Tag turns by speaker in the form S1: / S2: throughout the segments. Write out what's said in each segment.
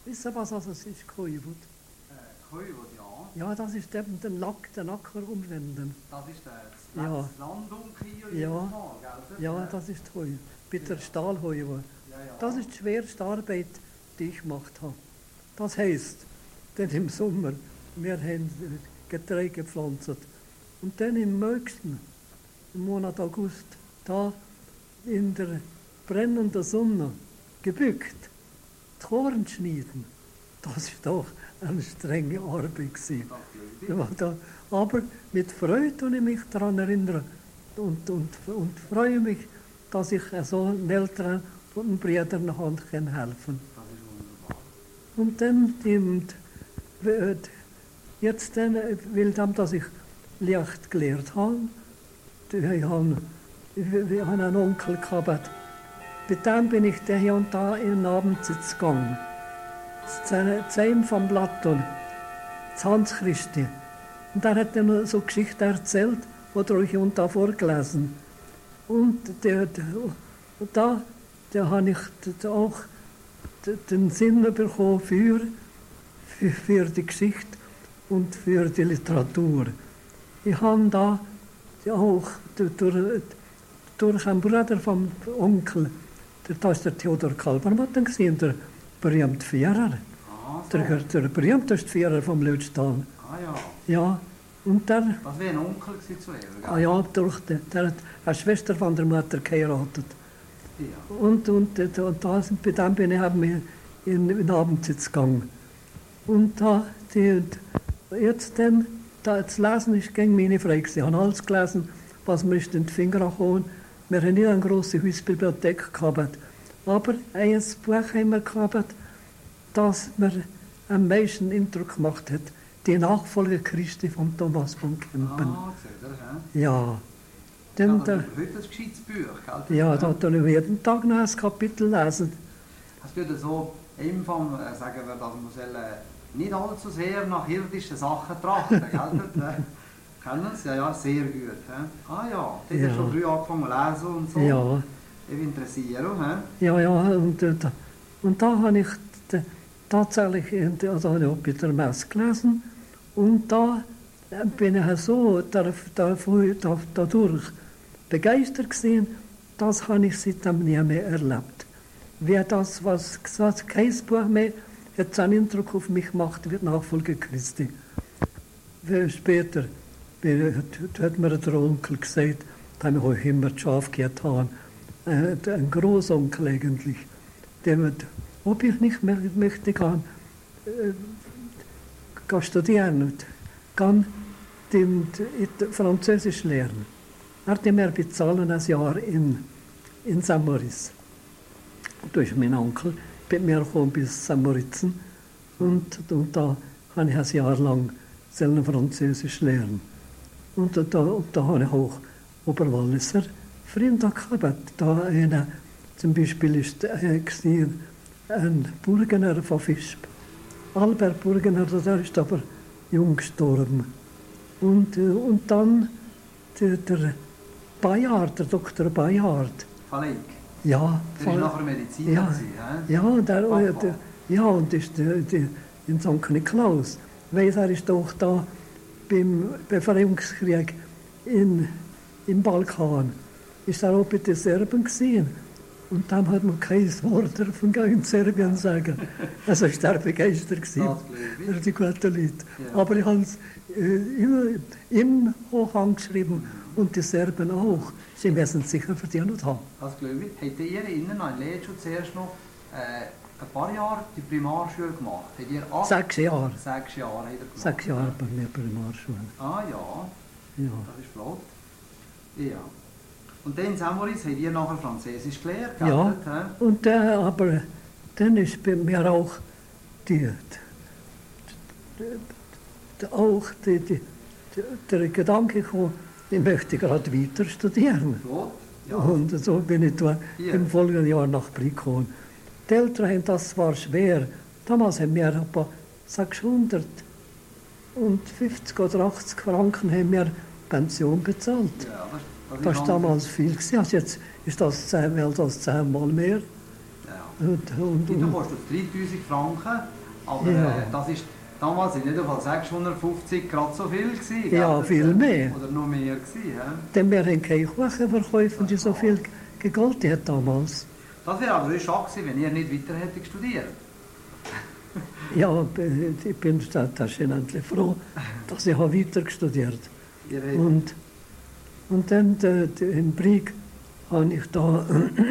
S1: Wisst ihr, was also es ist, Koiwut?
S2: Koiwut, ja.
S1: Ja, das ist eben den Acker umwenden.
S2: Das ist das
S1: Ja.
S2: Landung hier
S1: Ja.
S2: jedes Mal, gell?
S1: Ja, das ist Heu. Bei der Stahlheu.
S2: Ja, ja.
S1: Das ist die schwerste Arbeit, die ich gemacht habe. Das heisst, denn im Sommer, wir haben Getreide gepflanzt. Und dann im nächsten, im Monat August, da in der brennenden Sonne gebückt, die Korn schneiden. Das ist doch eine strenge Arbeit gewesen. Ja, aber mit Freude kann ich mich daran erinnern und freue mich, dass ich so den Eltern und den Brüdern helfen kann.
S2: Das ist wunderbar.
S1: Und dann, jetzt dann, weil dann, dass ich Licht gelernt habe, ich habe einen Onkel gehabt, bei dem bin ich da hier und da in den Abendsitz gegangen. Das Heim von Platon, das Hans Christi. Und da hat er noch so Geschichten erzählt, die euch und da vorgelesen. Und da habe ich auch den Sinn bekommen für die Geschichte und für die Literatur. Ich habe da auch durch einen Bruder vom Onkel, das ist der Theodor Kalbermatten gesehen, der berühmte Führer. Der berühmteste Führer vom Lötstall.
S2: Ah ja.
S1: Ja, und der...
S2: Das wäre ein Onkel zu ihr,
S1: Ah ja, der hat eine Schwester von der Mutter geheiratet.
S2: Ja.
S1: Und da, bei dem bin ich eben in den Abendsitz gegangen. Und da, jetzt dann, das Lesen ist gegen meine frei gewesen. Ich habe alles gelesen, was mir in die Finger kam. Wir haben nicht eine grosse Hausbibliothek gehabt. Aber ein Buch haben wir gehabt, das mir am meisten Eindruck gemacht hat. Die Nachfolge Christi von Thomas von Kempen.
S2: Ah, seht ihr,
S1: ja.
S2: Dann,
S1: Dann,
S2: ja, heute ein gescheites Buch, gell?
S1: ja, da tue ich jeden Tag noch ein Kapitel lesen.
S2: Es würde so eben vom, sagen wir, dass man nicht allzu sehr nach irdischen Sachen trachten, gell? Kennen Sie? Ja, sehr gut. He? Ah ja, die
S1: Ja.
S2: haben schon früh angefangen zu lesen und so.
S1: Ja,
S2: Ich interessiere mich.
S1: ja, und da habe ich tatsächlich also habe ich auch bei der Messe gelesen und da bin ich so dadurch begeistert gewesen, das habe ich seitdem nie mehr erlebt. Wer das, was gesagt, kein Buch mehr, hat so einen Eindruck auf mich gemacht, wird Nachfolger Christi. Später hat mir der Onkel gesagt, da habe ich auch immer die Schafe getan, ein Großonkel eigentlich, der wird, ob ich nicht mehr möchte gehen studieren, kann Französisch lernen. Er hat mir bezahlen ein Jahr in St. Moritz. Durch meinen Onkel bin mir gekommen bis St. Moritzen und da habe ich ein Jahr lang Französisch lernen. Und da habe ich auch Oberwalliser Freunde gehabt. Da einer, zum Beispiel ist ein Burgener von Visp. Albert Burgener, der ist aber jung gestorben. Und dann der Bayard, der Dr. Bayard.
S2: Verleg.
S1: Ja.
S2: Der war nachher Mediziner.
S1: Ja,
S2: gewesen,
S1: ja, und ist in St. Niklaus. Weil er ist doch da beim Befreiungskrieg im Balkan. Ist er auch bei den Serben gesehen. Und dann hat man kein Wort davon in Serbien sagen. Also ist er begeistert gewesen, die guten Leute.
S2: Ja.
S1: Aber ich habe es immer im hoch angeschrieben und die Serben auch. Sie müssen es sicher verdient haben.
S2: Das glaube ich. Habt ihr innen noch in Lehrschule zuerst noch ein paar Jahre die Primarschule gemacht? Habt ihr
S1: 6 Jahre.
S2: 6 Jahre habt ihr gemacht?
S1: 6 Jahre bei mir Primarschule.
S2: Ah ja,
S1: Ja.
S2: das ist flott. Ja. Und dann in St. Moritz habt ihr nachher Französisch gelernt,
S1: Ja,
S2: gell?
S1: und aber dann ist bei mir auch der Gedanke gekommen, ich möchte gerade weiter studieren.
S2: Flott. Ja.
S1: Und so bin ich da
S2: Hier.
S1: im folgenden Jahr nach Brie gekommen. Die Eltern haben das war schwer. Damals haben wir etwa 650 oder 80 Franken haben wir Pension bezahlt.
S2: Ja,
S1: Das war damals viel. Also jetzt ist das 10-mal mehr.
S2: Ja. Die kostet 3000 Franken, aber
S1: Ja.
S2: das ist damals in jedem Fall 650 gerade so viel gewesen.
S1: Ja,
S2: gell?
S1: viel mehr.
S2: Oder noch mehr gewesen. Ja.
S1: Denn wir haben keine Kuchen verkauft, die so viel gegolten hat damals.
S2: Das wäre aber schade gewesen, wenn ihr nicht weiter hättet studiert.
S1: Ja, ich bin tatsächlich froh, dass ich weiter studiert
S2: Ihr
S1: habe.
S2: habt-
S1: Und dann in Brieg habe ich da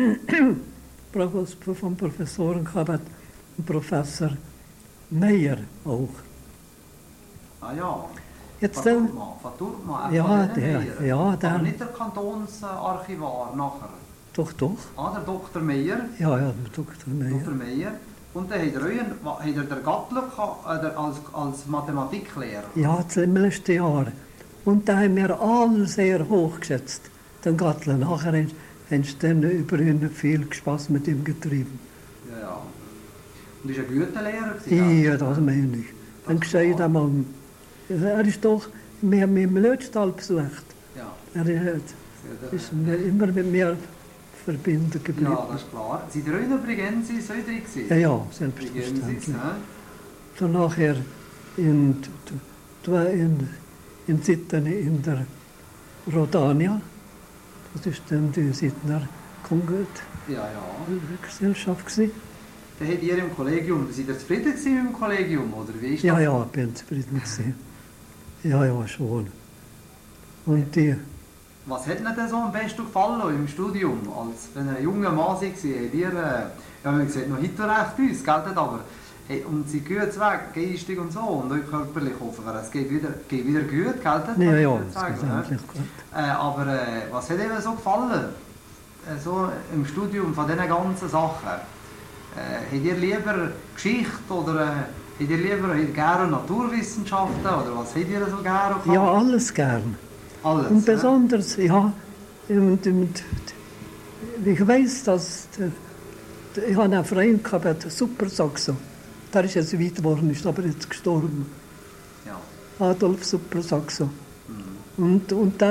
S1: vom Professoren gehabt, einen Professor Meyer auch.
S2: Ah ja.
S1: Jetzt dann,
S2: Faturma,
S1: Ja,
S2: von denen
S1: der-
S2: Meyer.
S1: ja, der-
S2: Aber nicht der Kantonsarchivar nachher.
S1: doch,
S2: Der Dr. Meyer.
S1: ja, der Dr. Meyer.
S2: Dr. Meyer. Und dann hat er den Gattler als Mathematiklehrer.
S1: Ja, im letzten Jahr. Und da haben wir alle sehr hoch geschätzt, den Gattler. Nachher haben sie dann über ihn viel Spaß mit ihm getrieben.
S2: Ja, ja. Und ist ein guter Lehrer gewesen.
S1: Ja, das meine ich. Ein gescheiter Mann. Er ist doch, wir haben ihn im Lötstall besucht.
S2: Ja.
S1: Ist immer mit mir verbunden geblieben.
S2: Ja, das ist klar. Seid ihr auch in der Brigensis so drin gewesen?
S1: Ja, ja,
S2: Brigensis,
S1: selbstverständlich.
S2: ne?
S1: Dann nachher in Sitten in der Rodania. Das ist dann die Sittner
S2: Ja, ja.
S1: Gesellschaft gewesen.
S2: Dann habt ihr im Kollegium, seid ihr zufrieden gewesen mit dem Kollegium, oder wie ist das?
S1: Ja, ja, ich bin zufrieden gewesen. Ja, ja, schon. Und die,
S2: Was hat Ihnen denn so am besten gefallen im Studium? Als wenn ihr ein junger Mann war, habt ihr, ja, man sieht noch heute recht uns, gell, aber hey, und sie gehen weg, geistig und so, und auch körperlich hoffen wir, es geht wieder gut, gell,
S1: ja, ja,
S2: das
S1: das
S2: sagen,
S1: geht
S2: ne?
S1: eigentlich gut.
S2: Aber was hat Ihnen so gefallen? So im Studium von diesen ganzen Sachen? Habt ihr lieber Geschichte oder habt ihr lieber gerne Naturwissenschaften oder was habt ihr so gerne gehabt?
S1: Ja, alles gern.
S2: Alles,
S1: Und
S2: ne?
S1: besonders, ja, ich weiß, dass ich habe einen Freund gehabt, der Super Saxo. Der ist jetzt weit geworden, ist aber jetzt gestorben.
S2: Ja.
S1: Adolf Super Saxo.
S2: Mhm.
S1: Und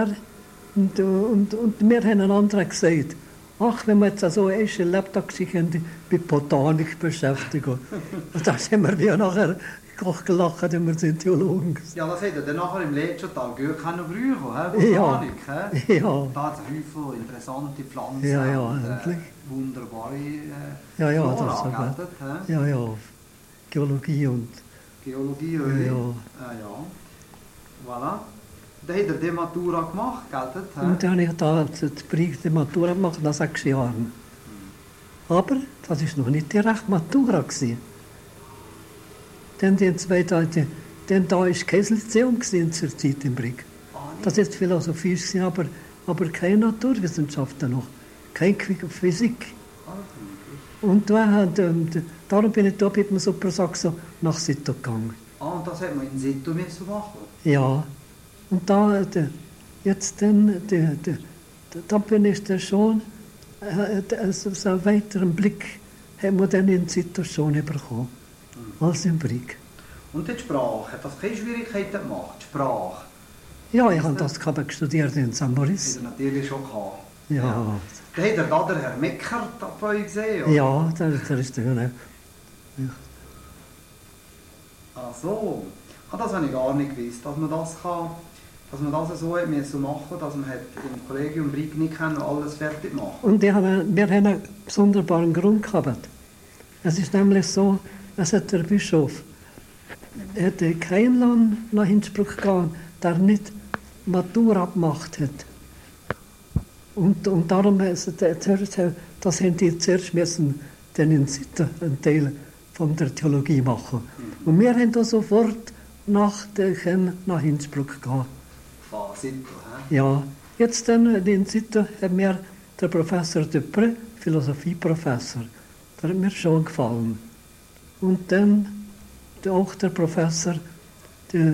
S1: wir haben einander gesagt, ach, wenn wir jetzt so einen ersten Lebtag sich mit Botanik beschäftigen. Und da sind wir wie nachher gelacht, wenn wir sind Theologen.
S2: Ja, das hätte dann nachher im letzten Tag gut brauchen, he? Botanik, he?
S1: Ja.
S2: Da hat es viele interessante Pflanzen
S1: Ja, ja,
S2: und
S1: endlich.
S2: wunderbare
S1: Ja, ja,
S2: Flora,
S1: das ist
S2: gell,
S1: so
S2: he?
S1: Ja, ja, Geologie und
S2: Geologie,
S1: Ja,
S2: ja.
S1: ja.
S2: Ja. Voilà. Dann hat er die Matura gemacht, gell, he?
S1: Und dann habe ich da die Brieg die Matura gemacht, nach 6 Jahren. Aber das war noch nicht die rechte Matura gewesen. Dann da war kein Lyzeum gewesen zur Zeit im Brieg. Das war jetzt philosophisch, gewesen, aber keine Naturwissenschaften noch, keine Physik. Und darum bin ich da mit dem Super Saxo nach Sito gegangen.
S2: Und das hat man in Situ müssen machen.
S1: Ja, und da bin ich dann schon, so einen weiteren Blick haben wir dann in Sito schon bekommen, als im Brieg.
S2: Und die Sprache, hat das keine Schwierigkeiten gemacht? Die Sprache?
S1: Ja, ich habe das studiert in St.
S2: Das
S1: Moritz.
S2: hat er natürlich schon gehabt.
S1: Ja,
S2: Dann hat er da den Herr Meckert bei euch gesehen, oder?
S1: ja, der ist der.
S2: Ach so. Das habe ich gar nicht gewusst, dass man das kann, dass man das so hat müssen machen, dass man hat im Kollegium Brieg nicht alles fertig machen.
S1: Und wir haben einen sonderbaren Grund gehabt. Es ist nämlich so, es hat der Bischof hätte kein Land nach Innsbruck gegangen, der nicht Matura gemacht hat. Und darum, das haben die zuerst müssen, dann in Sitten einen Teil von der Theologie machen. Und wir haben da sofort nach Innsbruck gegangen.
S2: Von Situ, hä?
S1: Ja, jetzt dann in Sitten hat mir der Professor Dupré, Philosophieprofessor, der hat mir schon gefallen. Und dann auch der Professor, der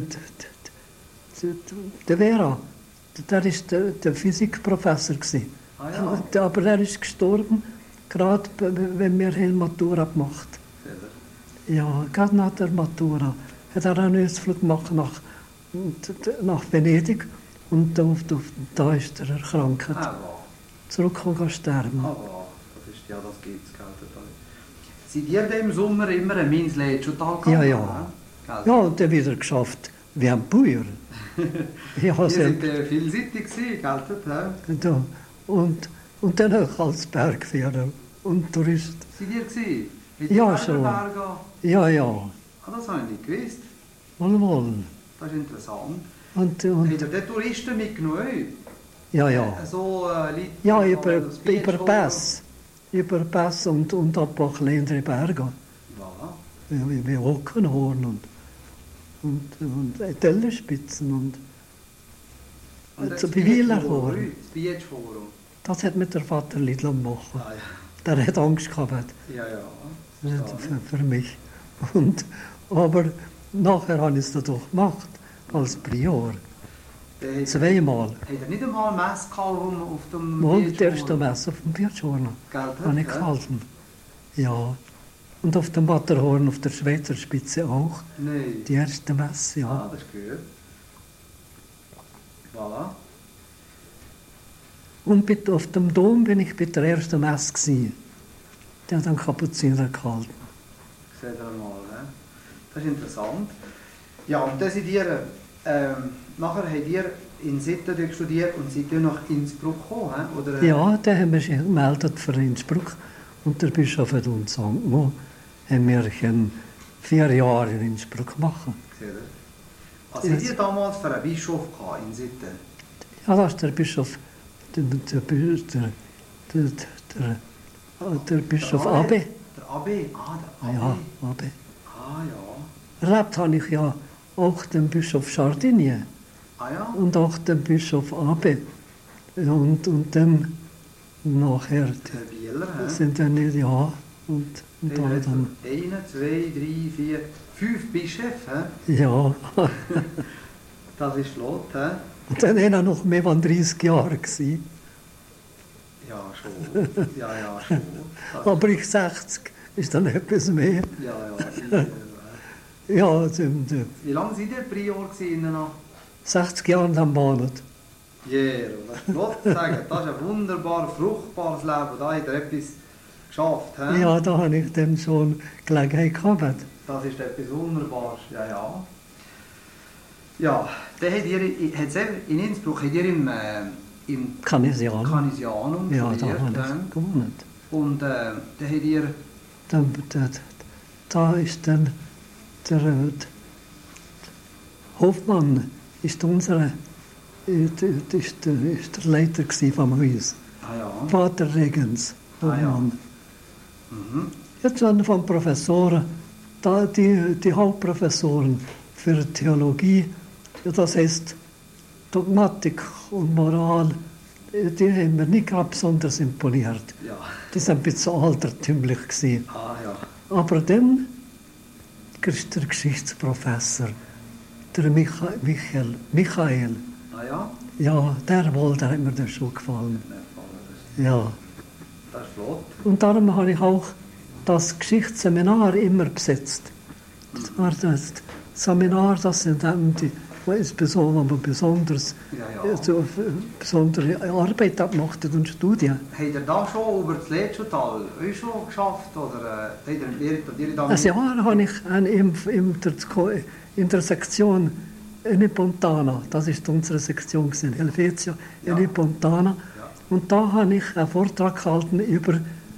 S1: Vera, der ist der Physikprofessor gewesen.
S2: Ah, ja.
S1: Aber er ist gestorben, gerade wenn wir eine Matura gemacht haben. Ja, gerade nach der Matura hat er einen Ausflug gemacht nach Venedig und da ist er erkrankt.
S2: Ah,
S1: Zurückgekommen sterben.
S2: das ist, ja, das gibt es, gell. Seid ihr denn im Sommer immer ein Minslätschutal
S1: Ja, ja. Ja, und dann wieder geschafft wie ein Bauer.
S2: Ihr seid vielseitig gewesen, gell?
S1: Und dann auch als Bergführer und Tourist.
S2: Seid ihr gewesen?
S1: Ja, schon. Ja, ja.
S2: Ah, das habe ich nicht gewusst.
S1: Mal.
S2: Das ist interessant.
S1: Und,
S2: Habt ihr den Touristen mitgenommen?
S1: ja, ja.
S2: So, Leute,
S1: Ja,
S2: die
S1: über
S2: aufs Beach
S1: Pass. Über Pass und ab ein paar kleinere Berge.
S2: Voilà.
S1: Wie Ockenhorn und Tellerspitzen und so wie Wielerhorn.
S2: Das Beachforum.
S1: Das hat mit der Vater Lidl machen.
S2: Ah, ja.
S1: Der hat Angst gehabt
S2: Ja, ja.
S1: für mich. Aber nachher habe ich es dann doch gemacht, als Prior. Zweimal.
S2: Hat er nicht einmal Mess gehabt auf dem
S1: Mal die
S2: Beachforum?
S1: erste Messe auf dem Bierschorn
S2: Gell,
S1: habe ich gehalten. Ja. Und auf dem Matterhorn, auf der Schweizer Spitze auch.
S2: Nein.
S1: Die erste Messe, ja.
S2: Ah, das ist gut. Voilà.
S1: Und auf dem Dom bin ich bei der ersten Messe gewesen. Der hat einen Kapuziner gehalten.
S2: Seht ihr mal, ne? Das ist interessant. Ja, und dann seid ihr, nachher habt ihr in Sitten studiert und seid ihr nach Innsbruck gekommen, oder?
S1: Ja, da haben wir sich gemeldet für Innsbruck. Und der Bischof hat uns angemacht, haben wir 4 Jahre in Innsbruck gemacht.
S2: Seht ihr? Was habt ihr damals für einen Bischof gehabt in Sitten?
S1: Ja, das ist der Bischof, der Bischof Abe.
S2: Der Abe? Ah, der Abe.
S1: Ja, Abe.
S2: Ah, ja.
S1: Erlebt habe ich ja auch den Bischof Chardinier
S2: Ah, ja.
S1: und auch den Bischof Abe. Und dann nachher
S2: Der Bieler, hä?
S1: sind dann nicht, ja. Und
S2: Hey,
S1: dann,
S2: 1, 2, 3, 4, 5 Bischöfe, hä?
S1: ja.
S2: Das ist flott, hä?
S1: Und dann war er noch mehr als 30 Jahre gewesen.
S2: Ja, schon. Ja, ja, schon. Das,
S1: Aber ich 60 ist dann etwas mehr.
S2: ja.
S1: Ja,
S2: Wie lange seid ihr Prior gewesen? Noch?
S1: 60 Jahre am Monat.
S2: Ja, das ist flott zu sagen. Das ist ein wunderbar fruchtbares Leben. Da habt ihr etwas geschafft, hä?
S1: Ja, da habe ich dann schon Gelegenheit gehabt.
S2: Das ist etwas Wunderbares, ja, ja. Ja, dann habt ihr in Innsbruck habt ihr im
S1: Canisianum.
S2: Canisianum
S1: Ja, da
S2: studiert,
S1: habe
S2: hä?
S1: ich gewohnt.
S2: Und dann habt ihr...
S1: Da ist dann der Hofmann ist unser ist der Leiter vom Haus.
S2: Ah ja.
S1: Vater Regens,
S2: Ah, ja.
S1: Hofmann.
S2: Mhm.
S1: Jetzt waren von Professoren, da die Hauptprofessoren für Theologie, das heißt Dogmatik und Moral, die haben mir nicht gerade besonders imponiert.
S2: Ja.
S1: Die sind ein bisschen altertümlich gewesen.
S2: Ah ja.
S1: Aber dann ist der Geschichtsprofessor, der Michael,
S2: Ah ja?
S1: ja, der hat mir das schon gefallen. Ja.
S2: Das ist flott.
S1: Und darum habe ich auch das Geschichtsseminar immer besetzt. Das war das Seminar, das sind dann die, wo man besonders,
S2: Ja, ja.
S1: so besondere Arbeit gemacht hat und Studien.
S2: Habt ihr da schon über das Leitschutal euch schon geschafft? Oder habt ihr da
S1: Ein Jahr habe ich in der Sektion Enipontana, das ist unsere Sektion, Helvetia
S2: Ja.
S1: Enipontana,
S2: Ja.
S1: und da habe ich einen Vortrag gehalten über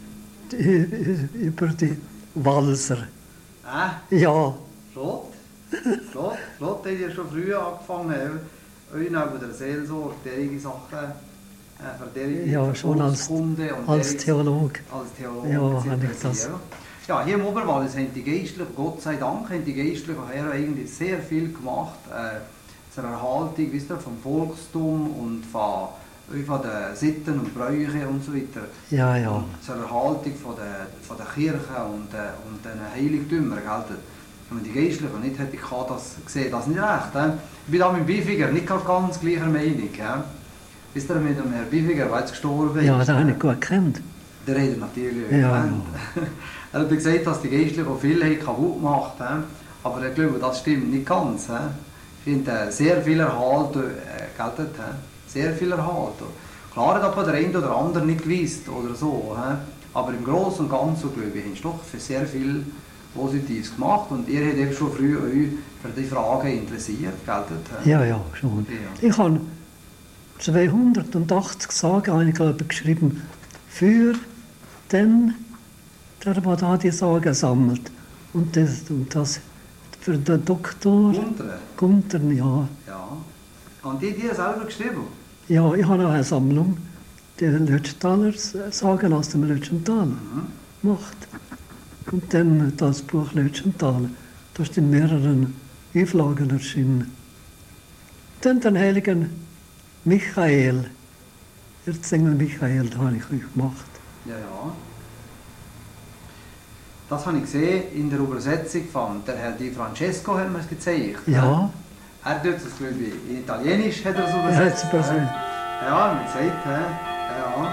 S1: die Walser. Ja,
S2: Flott. Flott. Flott, habt ihr schon früh angefangen, euch neben der Seelsorge, derige Sachen, für derige
S1: Ja, schon als
S2: Volkskunde und
S1: als
S2: derige-
S1: Theologe.
S2: Als Theologe
S1: Ja,
S2: zu
S1: habe ich das.
S2: interessieren. Ja, hier im Oberwallis haben die Geistlichen, Gott sei Dank, haben die Geistlichen Herren eigentlich sehr viel gemacht zur Erhaltung, wisst ihr, vom Volkstum und von den Sitten und Bräuchen und so weiter.
S1: Ja, ja.
S2: Zur Erhaltung von der Kirche und den Heiligtümern. Gell? Wenn man die Geistlichen nicht hätte, sehe das nicht recht. Ich bin da mit Bifiger nicht ganz gleicher Meinung. Wisst ihr, mit dem Herrn Bifiger, der jetzt gestorben ist?
S1: Ja, den habe ich gut gekannt.
S2: Der hat er natürlich
S1: Ja,
S2: gekannt. Er hat gesagt, dass die Geistlichen auch viel kaputt gemacht haben. Aber ich glaube, das stimmt nicht ganz. Ich finde, sehr viel Erhalt gelten. Sehr viel Erhalt. Klar hat aber der eine oder andere nicht gewusst oder so. Aber im Großen und Ganzen, glaube ich, hast du doch für sehr viel Positives gemacht und ihr habt eben schon früh euch für die Fragen interessiert, gell?
S1: Ja, ja, schon.
S2: Ja.
S1: Ich habe 280 Sagen, habe ich, glaube ich, geschrieben, für den, der da die Sagen sammelt. Und das für den Doktor Gunther, ja.
S2: Ja. Und die selber geschrieben?
S1: Ja, ich habe auch eine Sammlung, die Lötschtaler Sagen aus dem Lötschental macht. Und dann das Buch Lötschental, das ist in mehreren Auflagen erschienen. Dann den heiligen Michael, Erzengel Michael, da habe ich euch gemacht.
S2: Ja, ja. Das habe ich gesehen in der Übersetzung von der Herr Di Francesco, hat man es gezeigt.
S1: Ja.
S2: Er tut es, glaube ich, in Italienisch hat er es übersetzt. Ja, man sagt, ja.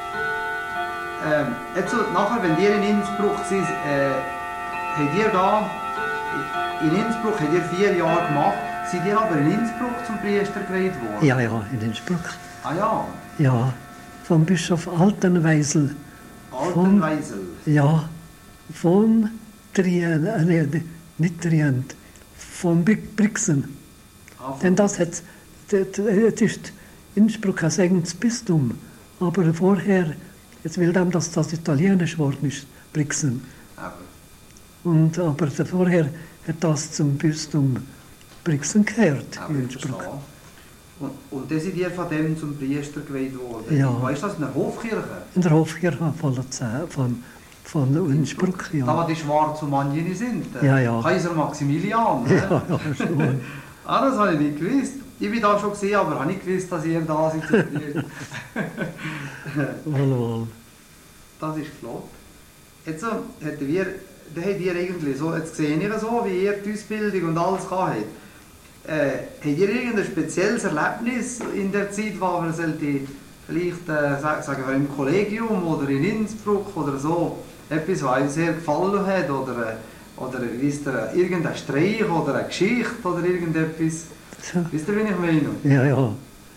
S2: Jetzt, nachher, wenn ihr in Innsbruck seid, habt ihr da, in Innsbruck habt ihr 4 Jahre gemacht, seid ihr aber in Innsbruck zum Priester geweiht worden?
S1: Ja, ja, in Innsbruck.
S2: Ah ja?
S1: Ja, vom Bischof Altenweisel.
S2: Altenweisel?
S1: Ja, von Trient, nicht Trient, von Brixen. Denn das ist Innsbruck ein eigenes Bistum, aber vorher, jetzt will dem, dass das italienisch geworden ist, Brixen. Aber vorher hat das zum Bistum Brixen gehört, in Innsbruck.
S2: Und dann seid ihr von dem zum Priester geweiht worden?
S1: Ja.
S2: Wo ist das, in der Hofkirche?
S1: In der Hofkirche von Innsbruck, ja.
S2: Da, wo die schwarzen Manchen sind?
S1: Ja.
S2: Kaiser Maximilian?
S1: Ja, schon.
S2: Das habe ich nicht gewusst. Ich bin da schon gesehen, aber habe nicht gewusst, dass ihr da seid.
S1: Wohl.
S2: Das ist flott. Jetzt habt ihr eigentlich so, jetzt sehe ich so, wie ihr die Ausbildung und alles gehabt habt. Habt ihr irgendein spezielles Erlebnis in der Zeit, wo wir vielleicht sagen wir, im Kollegium oder in Innsbruck oder so, etwas, was euch sehr gefallen hat oder wisst ihr, irgendein Streich oder eine Geschichte oder irgendetwas? Wisst ihr, wie ich meine?
S1: Ja.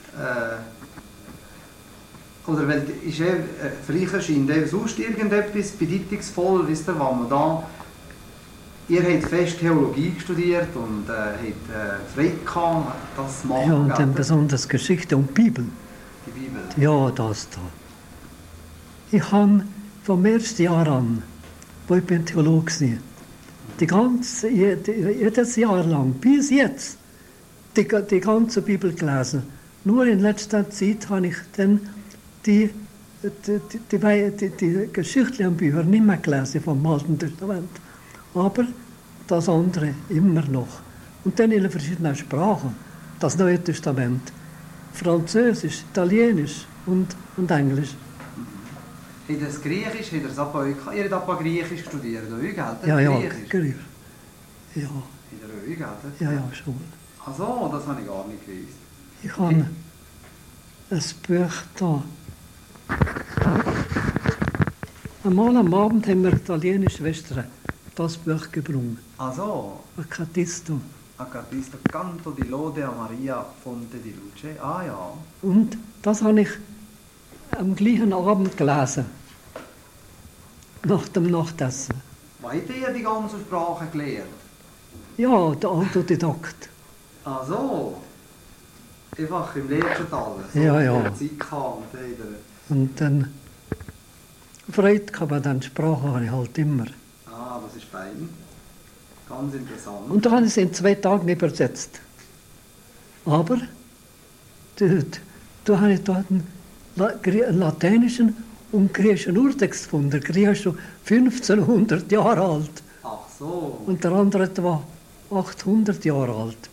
S2: Oder weil vielleicht erscheint sonst irgendetwas bedeutungsvoll, wisst ihr, was man da... Ihr habt fest Theologie studiert und habt Freude gehabt, das zu machen.
S1: Ja, und dann besonders Geschichte und Bibel.
S2: Die Bibel?
S1: Ja, das da. Ich habe vom ersten Jahr an, wo ich bin Theologe war, jedes Jahr lang, bis jetzt, die ganze Bibel gelesen. Nur in letzter Zeit habe ich dann die geschichtlichen Bücher nicht mehr gelesen vom Alten Testament. Aber das andere immer noch. Und dann in verschiedenen Sprachen. Das Neue Testament. Französisch, Italienisch und Englisch.
S2: In das Griechisch, ihr habt aber Griechisch studiert, oder wie?
S1: Ja, Griechisch. Ja.
S2: In der
S1: Ja, schon.
S2: Ach so, das habe ich gar nicht gewusst.
S1: Ich habe ein Buch da. Einmal am Abend haben wir italienische Schwestern das Buch gebrungen.
S2: Ach so.
S1: Accatisto.
S2: Accatisto, Canto di Lode a Maria, Fonte di Luce. Ah ja.
S1: Und das habe ich am gleichen Abend gelesen. Nach dem Nachtessen.
S2: Wo habt ihr die ganze Sprache gelernt?
S1: Ja, der Autodidakt.
S2: Ach so. Einfach im Lehrstuhl. So
S1: Ja.
S2: Zeit gehabt
S1: und dann Freude gehabt an den Sprachen habe ich halt immer.
S2: Ah, das ist fein. Ganz interessant.
S1: Und da habe ich es in 2 Tagen übersetzt. Aber da habe ich dort einen lateinischen und griechischen Urtext gefunden. Der Grieche ist schon 1500 Jahre alt.
S2: Ach so.
S1: Und der andere etwa 800 Jahre alt.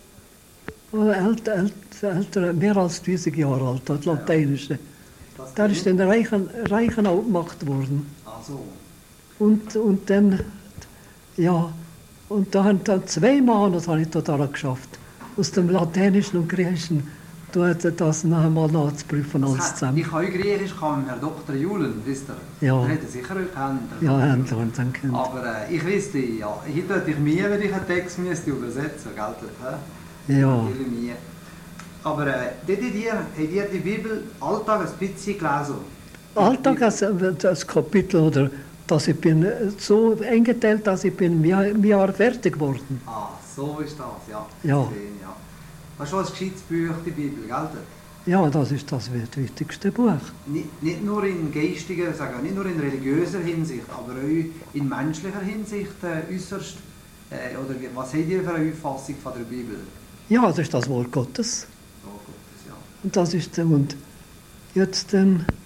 S1: Älter, mehr als 1000 Jahre alt, das Lateinische. Der ist den Reichen auch gemacht worden.
S2: Ach so.
S1: Und dann, ja, und da haben dann 2 Monate habe ich da geschafft. Aus dem Lateinischen und Griechischen das noch einmal nachzuprüfen, alles zusammen.
S2: Ich habe Griechisch mit Herrn Dr. Julen, wisst ihr?
S1: Ja.
S2: Der hätte sicher euch kennt.
S1: Ja, haben dann kennt.
S2: Aber ich wüsste, ja, hier tue ich mir, wenn ich einen Text müsste übersetzen müsste.
S1: Ja.
S2: Aber habt ihr die Bibel Alltag ein bisschen gelesen?
S1: Alltag das Kapitel, oder dass ich bin so eingeteilt, dass ich bin im Jahr fertig geworden.
S2: Ah, so ist das, ja.
S1: Ja.
S2: Gesehen, ja. Das ist schon ein gescheites Buch, die Bibel, gell?
S1: Ja, das ist das wichtigste Buch.
S2: Nicht nur in geistiger, nicht nur in religiöser Hinsicht, aber auch in menschlicher Hinsicht äußerst. Oder was habt ihr für eine Auffassung von der Bibel?
S1: Ja, das ist das Wort Gottes.
S2: Wort Gottes, ja.
S1: Und das ist und jetzt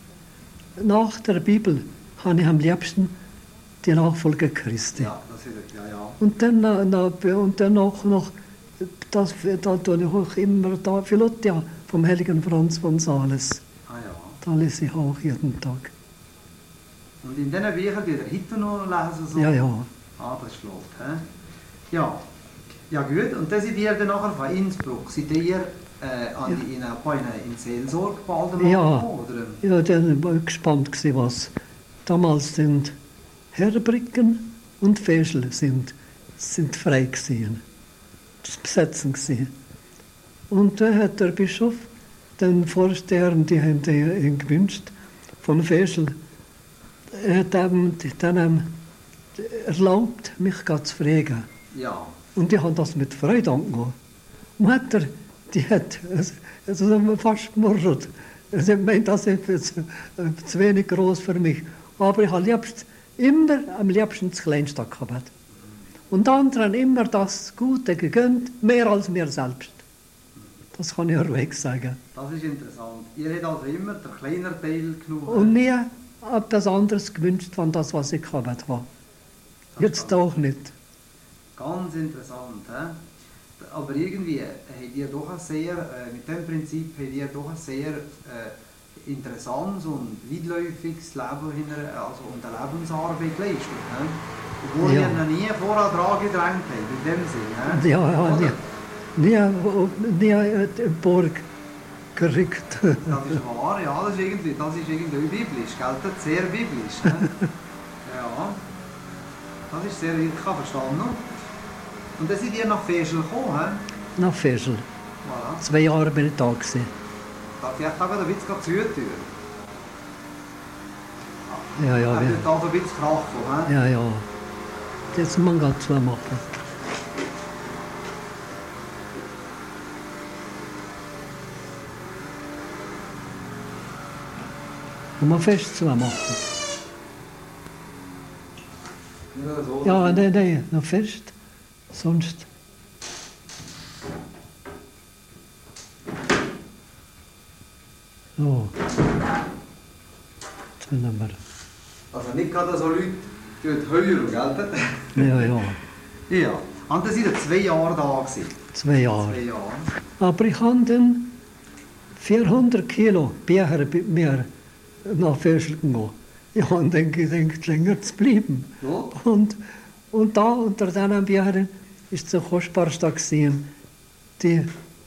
S1: nach der Bibel habe ich am liebsten die Nachfolge Christi.
S2: Ja, das ist ja.
S1: Und dann noch das da tue ich auch immer da Philotia vom heiligen Franz von Sales.
S2: Ah ja.
S1: Da lese ich auch jeden Tag.
S2: Und in diesen Büchern, die ihr heute noch lesen, so?
S1: Ja.
S2: Ah, das ist flott, hä? Ja. Ja gut, und dann seid ihr dann nachher von Innsbruck. Seid ihr in Seelsorge bald einmal gekommen, oder?
S1: Ja, dann war ich gespannt gewesen, was damals sind Herbricken und Feschl sind frei gewesen, das Besetzen gewesen. Und da hat der Bischof den Vorstehern, die haben ihn gewünscht, von Feschl, er hat dann erlaubt, mich zu fragen.
S2: Ja.
S1: Und ich habe das mit Freude angenommen. Mutter, die hat fast gemurrt. Sie meint, das ist zu wenig groß für mich. Aber ich habe am liebsten das Kleinste gehabt. Und anderen immer das Gute gegönnt, mehr als mir selbst. Das kann ich ruhig sagen.
S2: Das ist interessant. Ihr habt also immer den kleineren Teil genommen.
S1: Und nie etwas anderes gewünscht von das, was ich gehabt habe. Jetzt auch nicht.
S2: Ganz interessant. He? Aber irgendwie habt ihr doch ein sehr, mit dem Prinzip habt ihr doch ein sehr interessantes und weitläufiges Leben und eine Lebensarbeit geleistet. He? Obwohl ihr noch nie vorher dran gedrängt habt, in dem Sinn.
S1: Ja, nie in Burg gerückt.
S2: Das ist wahr, ja, das ist irgendwie biblisch, gell? Das ist sehr biblisch. Ja, das ist sehr, ich kann verstanden. Und dann seid ihr nach Feschl gekommen?
S1: Nach Feschl.
S2: Voilà.
S1: 2 Jahre bin ich da gewesen.
S2: Darf ich auch ein bisschen zutun?
S1: Ja.
S2: Habt ihr da ein bisschen Krach von?
S1: Ja. Jetzt muss man gerade zumachen. Und man fest zumachen. Ja, nein, noch fest. Sonst. So. Jetzt haben wir.
S2: Also nicht gerade so Leute, die heulen, gell?
S1: Ja.
S2: Ja. Und dann seid ihr 2 Jahre da gewesen.
S1: 2 Jahre.
S2: 2 Jahre.
S1: Aber ich habe dann 400 Kilo Bier mit mir nach Feschl gegangen. Ich habe dann gedacht, länger zu bleiben.
S2: Ja.
S1: Und da unter diesen Bieren ist der kostbarste gewesen, die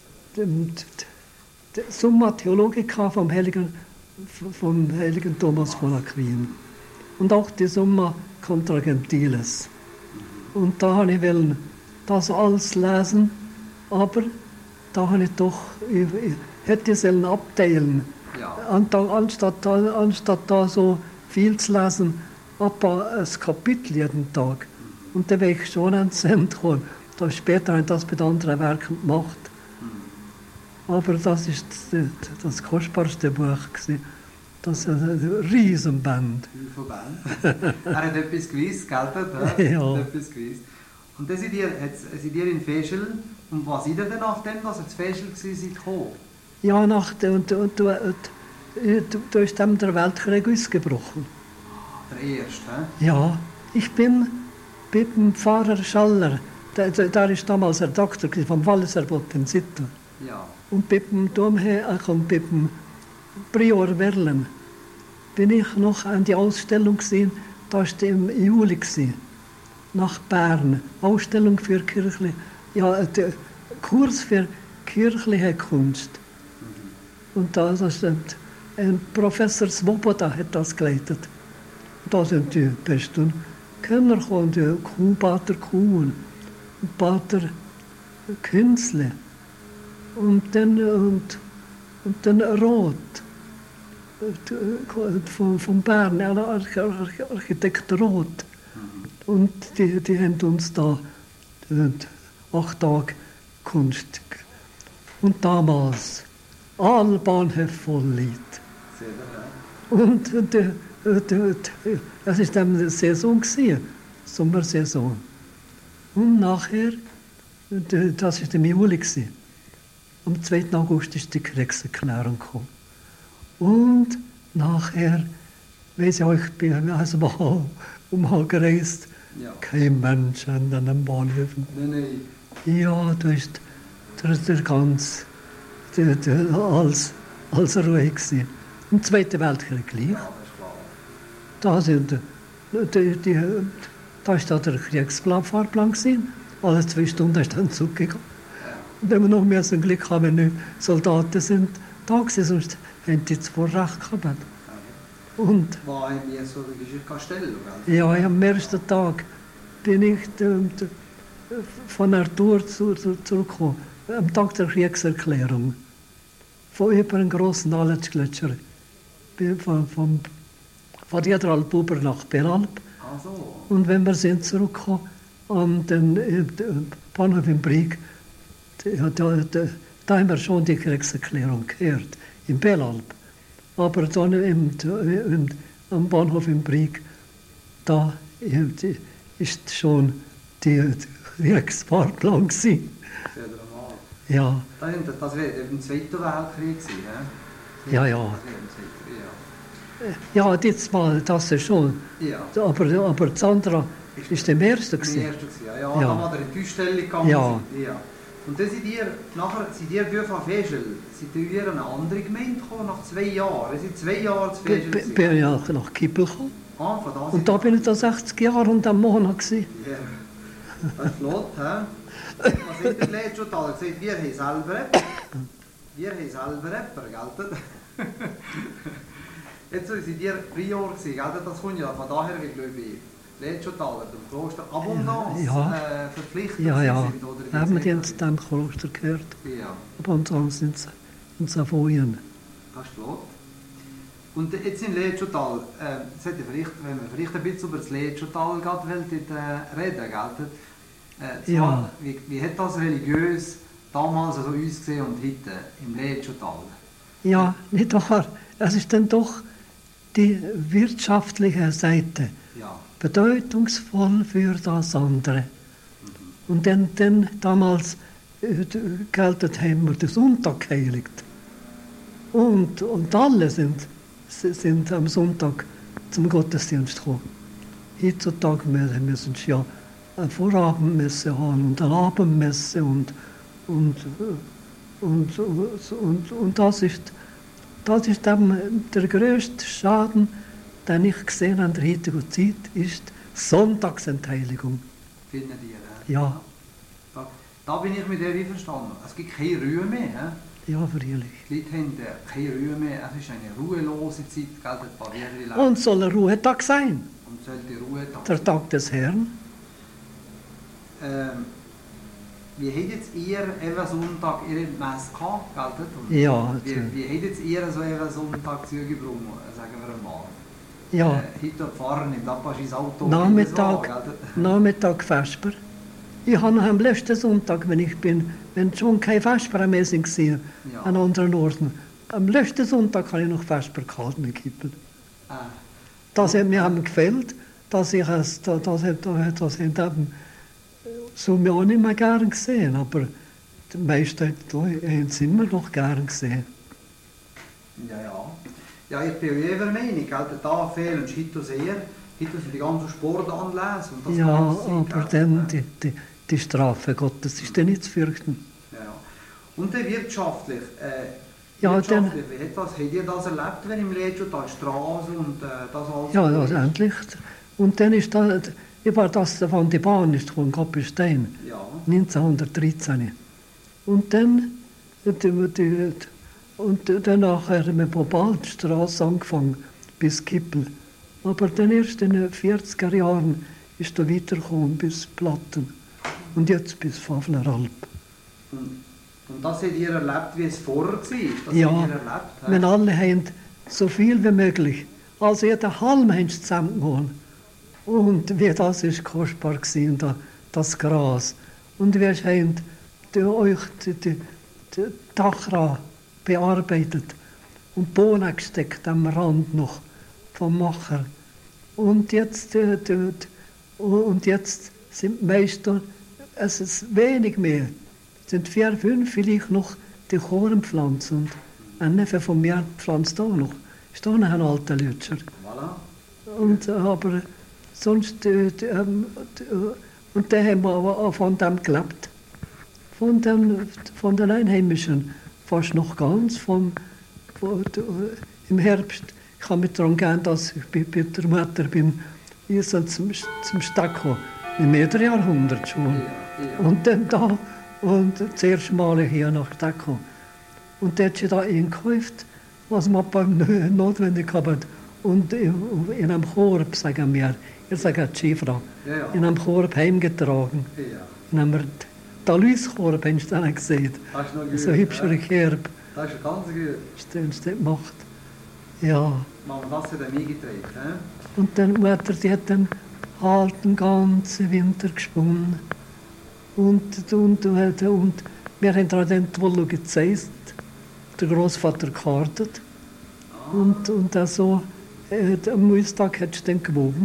S1: Summa Theologica vom heiligen Thomas von Aquin. Und auch die Summa Contra Gentiles. Und da habe ich das alles lesen, aber da habe ich doch, ich hätte es abteilen.
S2: Ja.
S1: Anstatt da so viel zu lesen, aber ein Kapitel jeden Tag. Und dann wäre ich schon ans Ende gekommen. Später habe ich das mit anderen Werken gemacht. Aber das ist das kostbarste Buch gewesen. Das ist ein Riesenband.
S2: Er hat etwas gewusst, gell?
S1: Ja.
S2: Etwas gewusst. Und dann seid ihr in Feschl. Und was seid ihr denn nachdem, dass ihr zu Feschl seid gekommen?
S1: Ja, da ist dann der Weltkrieg ausgebrochen.
S2: Der erste, hä?
S1: Ja, ich bin mit dem Pfarrer Schaller, der war damals der Doktor vom Walliserbot in Sitter.
S2: Ja.
S1: Und mit dem Domherr und mit dem Prior Werlen bin ich noch an die Ausstellung gesehen, da war im Juli gewesen, nach Bern. Ausstellung für kirchliche, Kurs für kirchliche Kunst. Und da ist ein Professor Svoboda hat das geleitet. Da sind die besten Kenner gekommen, die Pater Kuhn, Pater Künzle und dann Roth von Bern, Architekt Roth. Und die haben uns da 8 Tage Kunst. Und damals alle Bahnhöfe voll Leute. Und das war dann eine Saison, Sommersaison. Und nachher, das war im Juli, am 2. August ist die Kriegserklärung gekommen. Und nachher, weiss ich auch, ich bin also mal gereist, ja. Kein Mensch an den Bahnhöfen.
S2: Nein.
S1: Ja, da ist der ganz, alles ruhig gewesen. Im Zweiten Weltkrieg gleich.
S2: Ja, das ist klar.
S1: Da ist da der Kriegsfahrplan gewesen. Alle 2 Stunden ist dann Zug gegangen. Ja. Und wenn wir noch mehr so ein Glück haben, wenn nicht Soldaten sind da gewesen, sonst haben die 2 recht gehabt. Und
S2: war ein so ein Kastell, oder?
S1: Ja, am ersten Tag bin ich von der Tour zurückgekommen. Am Tag der Kriegserklärung. Von über einen grossen Aletschgletscher. Von Dietralp-Huber nach Beralp.
S2: Ach so.
S1: Und wenn wir sind zurückgekommen an den Bahnhof in Brig, da haben wir schon die Kriegserklärung gehört, in Beralp. Aber dann am Bahnhof in Brig, da ist schon die Kriegsfahrplan gewesen.
S2: Sehr normal.
S1: Ja.
S2: Das wäre im Zweiten Weltkrieg gewesen, ne?
S1: Ja. Ja, das ist schon.
S2: Ja.
S1: Aber das andere ist im Ersten gewesen.
S2: Ja, da war der in die Ausstellung gegangen.
S1: Ja.
S2: Und dann sind ihr von Feschel, sind ihr in eine andere Gemeinde gekommen, nach 2 Jahren? Ihr seid 2 Jahre zu Feschel gewesen.
S1: Bin ich auch nach Kippel gekommen.
S2: Von da
S1: und da bin ich da 60 Jahre und am Monat gewesen.
S2: Ja, das ist flott, hä? Was sind die Leute schon da? Wir haben selber Rapper, gell? Jetzt sind ihr Prior gewesen, gell? Das kommt ja von daher, glaube ich. Leitschotaler, dem Kloster Abundance verpflichtet sind.
S1: Ja,
S2: sind, oder
S1: haben wir jetzt dem Kloster gehört.
S2: Ja.
S1: Abundance in Savoyen.
S2: Das ist flott. Und jetzt in Leitschotal, wenn man vielleicht ein bisschen über das Leitschotal reden, gell?
S1: Ja.
S2: Wie hat das religiös damals also uns gesehen und heute im Leitschotal?
S1: Ja, nicht wahr. Es ist dann doch die wirtschaftliche Seite.
S2: Ja.
S1: Bedeutungsvoll für das andere. Und dann damals geltet haben wir den Sonntag geheiligt. Und alle sind am Sonntag zum Gottesdienst gekommen. Heutzutage müssen sie ja eine Vorabendmesse haben und eine Abendmesse und das ist eben der größte Schaden, den ich gesehen habe in der heutigen Zeit, ist Sonntagsentheiligung.
S2: Finden die,
S1: ja?
S2: Da bin ich mit dir einverstanden. Es gibt keine Ruhe mehr. He?
S1: Ja, freilich.
S2: Die Leute haben keine Ruhe mehr. Es ist eine ruhelose Zeit.
S1: Und soll ein Ruhetag sein?
S2: Und soll die Ruhetag
S1: der Tag des Herrn?
S2: Wie habt jetzt ihr eben Sonntag ihre Messe gehabt?
S1: Ja.
S2: Wie habt jetzt ihr so eben Sonntag zugebracht, sagen wir einmal?
S1: Ja.
S2: Heute fahren im Tapaschis Auto.
S1: Nachmittag Vesper. Ich habe noch am letzten Sonntag, wenn schon keine Vesper mehr waren, an anderen Orten, am letzten Sonntag habe ich noch Vesper gehabt mit Kippel. Das hat mir gefällt, dass ich das so mir auch nicht mehr gern gesehen, aber die meisten haben es immer noch gern gesehen.
S2: Ja, ich bin ja ihrer Meinung, da fehlen heute sehr. Heute sind die ganzen Sportanlässe. Und das
S1: aber dann die Strafe Gottes ist dann nicht zu fürchten.
S2: Ja. Und dann wirtschaftlich. Wie habt ihr das erlebt, wenn im Leitschow da Straße und das alles?
S1: Ja, das endlich. Und dann ist das von der Bahn ist von Koppelstein, 1913. Und dann nachher haben wir bald die Straße angefangen, bis Kippel. Aber dann erst in den 40er Jahren ist er weitergekommen bis Platten. Und jetzt bis Favleralp.
S2: Und das habt ihr erlebt, wie es vorher war?
S1: Ja, wenn alle haben so viel wie möglich. Also jeder Halm haben sie zusammengehauen. Und wie das ist kostbar gewesen, das Gras. Und wir haben euch die Dachra bearbeitet und Bohnen gesteckt am Rand noch vom Macher. Und jetzt sind meistens, es ist wenig mehr, sind 4, 5 vielleicht noch die Kornpflanzen. Und ein Neffe von mir pflanzt auch noch. Ist auch noch ein alter Lütscher.
S2: Voilà.
S1: Und, aber sonst, und da haben wir aber auch von dem gelebt. Von den Einheimischen fast noch ganz. Im Herbst, ich habe mich daran gern, dass ich bei der Mutter bin, ich soll zum Stag kommen. Im 1. Jahrhundert schon.
S2: Ja.
S1: Und dann da, und das erste Mal hier nach Stag gekommen. Und da hat sie da eingekauft, was man beim notwendig haben. Und in einem Korb, sagen wir, ihr sagt Schifra, in einem Korb heimgetragen.
S2: Ja.
S1: In einem Taluskorb, haben sie dann gesehen.
S2: Hast du noch gehört,
S1: So hübschere Kerb.
S2: Das ist ganz gut.
S1: Stellen sie gemacht. Ja.
S2: Machen wir das in den eingetragen, hä?
S1: Und dann Mutter, die hat dann halt den ganzen Winter gesponnen. Und wir haben dann die Wolle gezeigt, der Großvater gekartet. Und so, am Muistag hat sie dann gewogen.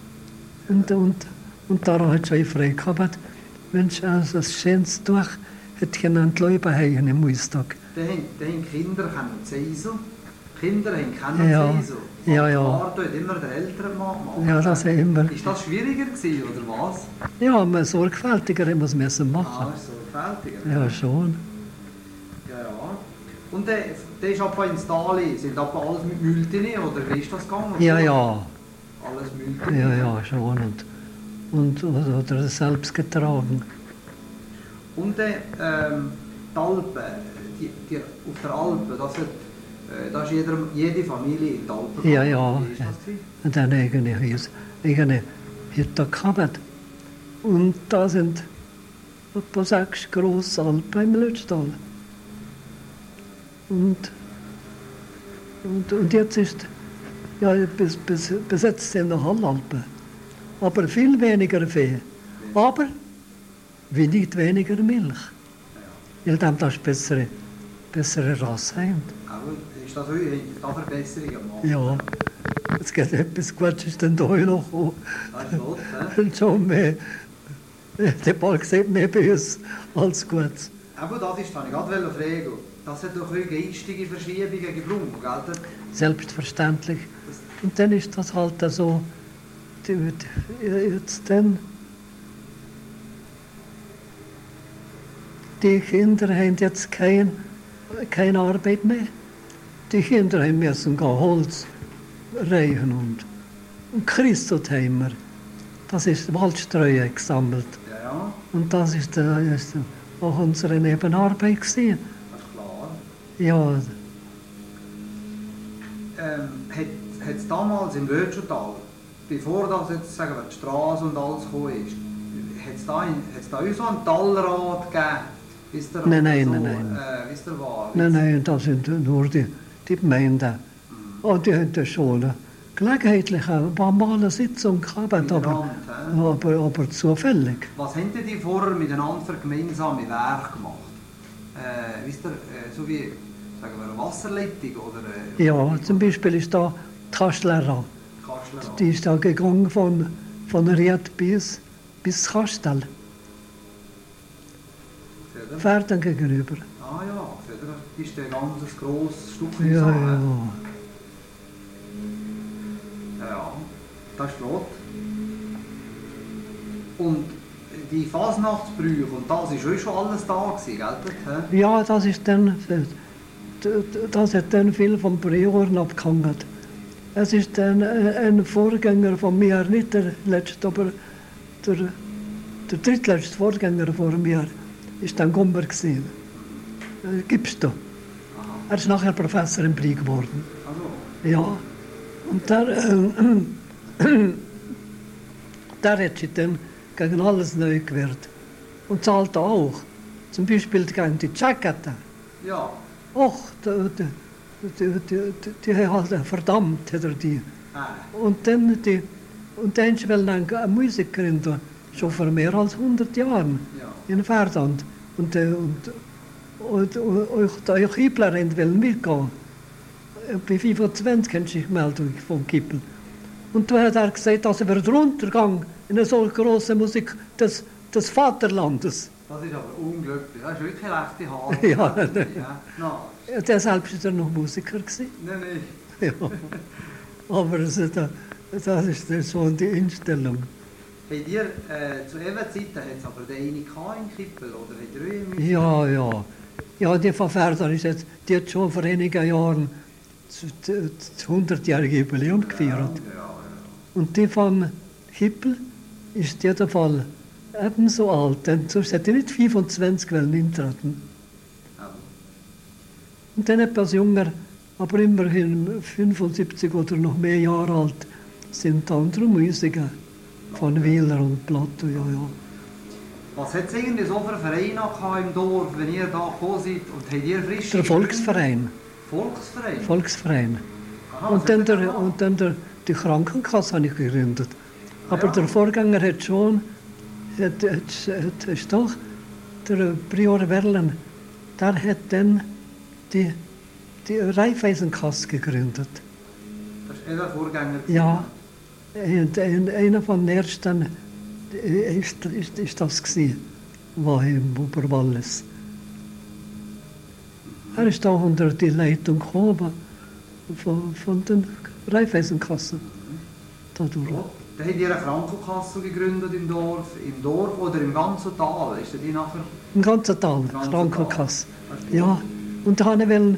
S1: Und daran hat sie frei gehabt. Wenn sie also das schönes Tuch hat genannt Leute haben am Muistag.
S2: Die haben Kinder Zeisel. Kinder haben keine
S1: Ja.
S2: Zeisel.
S1: Ja, ja.
S2: Vater hat immer der ältere Mann gemacht.
S1: Ja, das haben wir.
S2: Ist das schwieriger gewesen, oder was?
S1: Ja, man sorgfältiger muss man machen.
S2: Ist so gefältiger.
S1: Ja, schon.
S2: Ja. Und der ist aber ins Tal, sind aber alles mit Mültini, oder wie ist das gegangen?
S1: Ja.
S2: Alles Mültini?
S1: Ja, schon. Oder selbst getragen.
S2: Und die Alpen, die auf der Alpe, da ist jede Familie in der Alpen.
S1: Ja.
S2: Wie ist das gewesen?
S1: Und dann eigene Hütte gehabt. Und da sind etwa 6 grosse Alpen im Lötschtal. Und jetzt ist, ja, bis jetzt sind noch Alpen. Aber viel weniger Vieh. Aber nicht weniger Milch. Weil dann das bessere Rasse haben.
S2: Aber ist das da Verbesserungen gemacht?
S1: Ja, es geht etwas Gutes, ist dann da noch gekommen.
S2: Das ist gut, hä?
S1: Und schon mehr. Der Ball sieht mehr bei uns als Gutes.
S2: Aber das ist, was ich gerade fragen. Das hat doch geistige Verschiebungen gebraucht, gell?
S1: Selbstverständlich. Und dann ist das halt so, jetzt dann, die Kinder haben jetzt keine Arbeit mehr. Die Kinder müssen gehen Holz reichen und Christus haben wir. Das ist Waldstreue gesammelt.
S2: Ja.
S1: Und das ist auch unsere Nebenarbeit gewesen.
S2: Das ist klar.
S1: Ja,
S2: Hat es damals im Lötschental, bevor das jetzt, sagen wir, die Straße und alles gekommen ist, hat es da so einen Talrat gegeben?
S1: Nein.
S2: Wisst ihr was?
S1: Nein, das sind nur die Gemeinden. Und die haben das schon gelegenheitlich eine normale Sitzung gehabt, aber zufällig.
S2: Was haben die vorher miteinander für gemeinsame Werke gemacht? Wisst ihr, so wie, sagen wir, eine Wasserleitung oder...
S1: Ja, zum Beispiel ist da die Kastelera.
S2: Kastelera.
S1: Die ist da gegangen von Ried bis Kastel. Pferden gegenüber.
S2: Ah ja, das ist ein ganz grosses Stück.
S1: Ja.
S2: Ja, das ist rot. Und die Fasnachtsbrüche, und das war euch schon alles da gewesen, gell?
S1: Ja, das hat dann viel vom Prioren abgehangen. Es ist dann ein Vorgänger von mir, nicht der letzte, aber der drittletzte Vorgänger von mir, ist dann Gummer gewesen. Gibst du? Er ist nachher Professor in Brie geworden.
S2: Also.
S1: Ja. Und der hat sich dann gegen alles neu gewehrt. Und zahlt auch. Zum Beispiel gegen die Jackette.
S2: Ja.
S1: Och, die hat halt verdammt, hat er die.
S2: Ah,
S1: Und dann will eine Musik gründen, schon vor mehr als 100 Jahren
S2: ja.
S1: in Verdand. Und der Kippler will mitgehen. Bei 25 kennst du die Meldung vom Kippel. Und da hat er gesagt, dass er wird runtergegangen in eine so große Musik des Vaterlandes.
S2: Das ist aber unglücklich. Das ist wirklich rechte Haare.
S1: Ja,
S2: Ja. No.
S1: der selbst war noch Musiker gewesen.
S2: Nein, nein.
S1: Ja. Aber das ist dann so die Einstellung.
S2: Habt ihr zu Ewa-Zeiten hat es aber den einen in Kippel oder habt ihr auch einen?
S1: Ja, ja. Ja, die von Ferder ist jetzt, die hat schon vor einigen Jahren das 100-jährige Jubiläum gefeiert.
S2: Ja.
S1: Und die von Kippel ist in jedem Fall ebenso alt, denn sonst hätte ich nicht 25 eintreten. Und dann etwas jünger, aber immerhin 75 oder noch mehr Jahre alt, sind andere Musiker von Wieler und Plato, ja.
S2: Was hat es irgendwie so für Vereine im Dorf, wenn ihr da gekommen seid und habt ihr frisch...
S1: Der Volksverein.
S2: Volksverein?
S1: Volksverein.
S2: Aha,
S1: Und dann die Krankenkasse habe ich gegründet. Aber der Vorgänger hat schon, ist doch, der Prior Werlen, der hat dann die Raiffeisenkasse gegründet.
S2: Das ist der Vorgänger?
S1: Ja, einer von den ersten ist das gewesen, war im Oberwallis. Er ist auch unter die Leitung gekommen von den Raiffeisenkassen. Dadurch.
S2: Ja. Dann habt ihr eine Krankenkasse gegründet im Dorf oder im ganzen Tal? Ist die nachher?
S1: Im ganzen Tal, Krankenkasse. Ja, und da wollte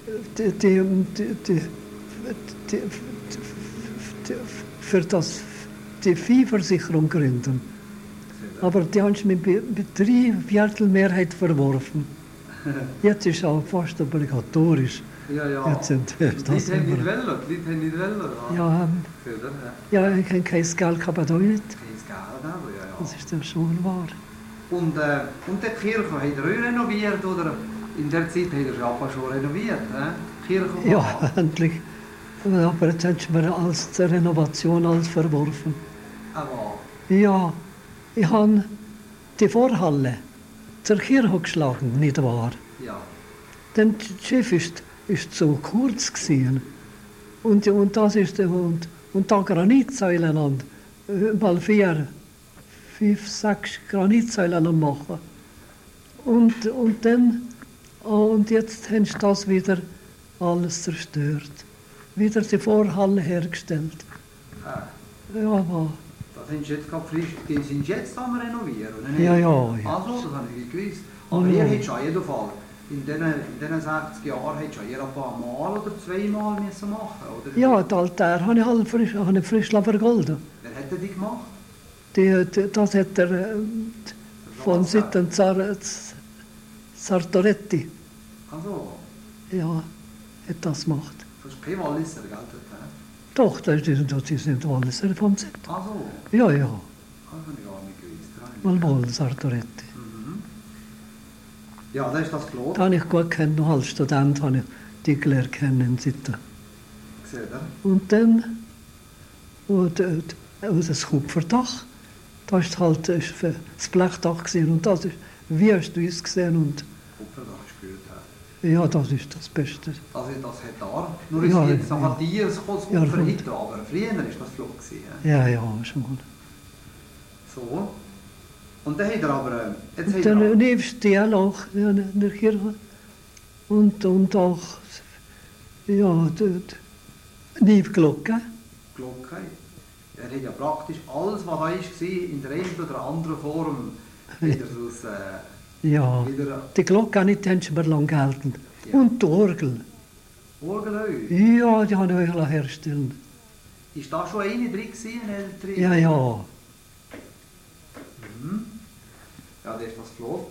S1: die Viehversicherung gründen. Aber die haben sie mit 3/4 Mehrheit verworfen. Jetzt ist es auch fast obligatorisch.
S2: Ja.
S1: Jetzt sind
S2: Die Leute haben nicht wollen.
S1: Ja, ja, ich habe kein Geld gehabt, aber auch nicht.
S2: Kein Geld, aber ja.
S1: Das ist ja schon wahr.
S2: Und die Kirche, habt ihr auch renoviert? Oder in der Zeit habt ihr Japan schon renoviert? Die Kirche?
S1: Ja, endlich. Aber jetzt haben sie mir als zur Renovation alles verworfen.
S2: Aber
S1: Ja, ich habe die Vorhalle zur Kirche geschlagen, nicht wahr?
S2: ja.
S1: Denn das Schiff ist so kurz gewesen. Und das ist und da Granitsäulen an, mal 4, 5, 6 Granitsäulen am machen. Und jetzt haben sie das wieder alles zerstört. Wieder die Vorhalle hergestellt. Ja, aber
S2: Das sind jetzt gerade frisch. Die sind jetzt am Renovieren, oder nicht?
S1: ja.
S2: Also, das habe ich nicht gewusst. Aber ihr habt schon jeden Fall, in diesen 60 Jahren, habt schon ein paar Mal oder 2 Mal müssen machen, oder?
S1: Ja, die Altäre habe ich alle frisch vergolden.
S2: Wer hat die gemacht?
S1: Das hat der von Sitten Sartoretti,
S2: Also,
S1: ja, hat das gemacht.
S2: das ist kein Walliser, gell?
S1: Doch, die sind alles von Sitten.
S2: Also,
S1: Ja,
S2: das habe ich gar nicht gewusst.
S1: mal wohl, Sartoretti.
S2: Ja, das ist das
S1: Da
S2: Kloster.
S1: habe ich gut kennen, noch als Student habe ich die gelernt kennen in Sitten.
S2: Seht ihr?
S1: Und dann, das Kupferdach, da ist halt das Blechdach gesehen und das ist, wie hast du es gesehen und
S2: Kupferdach ist gut.
S1: ja, das ist das Beste.
S2: Das hat da. Nur ist
S1: Ja,
S2: jetzt
S1: ja.
S2: noch Tier, das
S1: Ja,
S2: Kupfer
S1: gut.
S2: heute, aber früher ist das Flug gewesen.
S1: Ja, schon.
S2: So. Und dann hat er aber... Jetzt hat
S1: Und
S2: er
S1: dann nebst dir auch in der Kirche und auch ja, die Nebenglocke.
S2: Glocke. Er hat ja praktisch alles, was da war, in der einen oder anderen Form wieder aus...
S1: Ja,
S2: wieder
S1: die Glocke nicht, die haben sie mir lang gehalten.
S2: Ja.
S1: Und die Orgel.
S2: Orgelöl.
S1: Ja, die habe ich herstellen.
S2: Ist da schon eine drin gewesen, eine ältere?
S1: Ja.
S2: Mhm. Ja, das ist das Flot.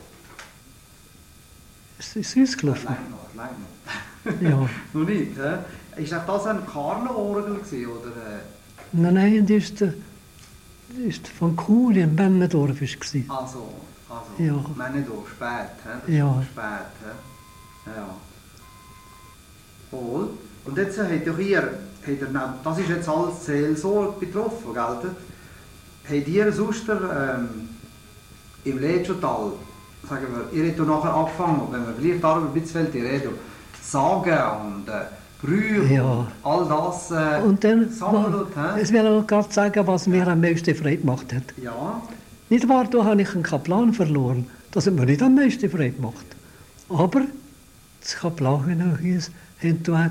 S1: Es ist ausgelaufen.
S2: Lang noch.
S1: Ja.
S2: Noch nicht, hä? Ist das ein Karlo-Orgel gewesen, oder?
S1: Nein, die ist von Kuhl in Bennendorf.
S2: Also,
S1: Ja.
S2: Männedorf, spät, hä? Das ist
S1: Ja.
S2: schon spät, hä? Ja. Wohl. Und jetzt habt ihr hier, das ist jetzt alles Seelsorge betroffen, gell? Habt ihr sonst im Ledschotal, sagen wir, ihr habt ja nachher angefangen, wenn wir vielleicht darüber ein bisschen reden, Sagen und Brüche
S1: Ja.
S2: und all das
S1: Und dann,
S2: sammelt,
S1: es will auch gerade sagen, was mir am meisten Freude gemacht hat.
S2: Ja,
S1: Nicht wahr, da habe ich einen Kaplan verloren. Das hat mir nicht am meisten Freude gemacht. Aber das Kaplanenhaus haben da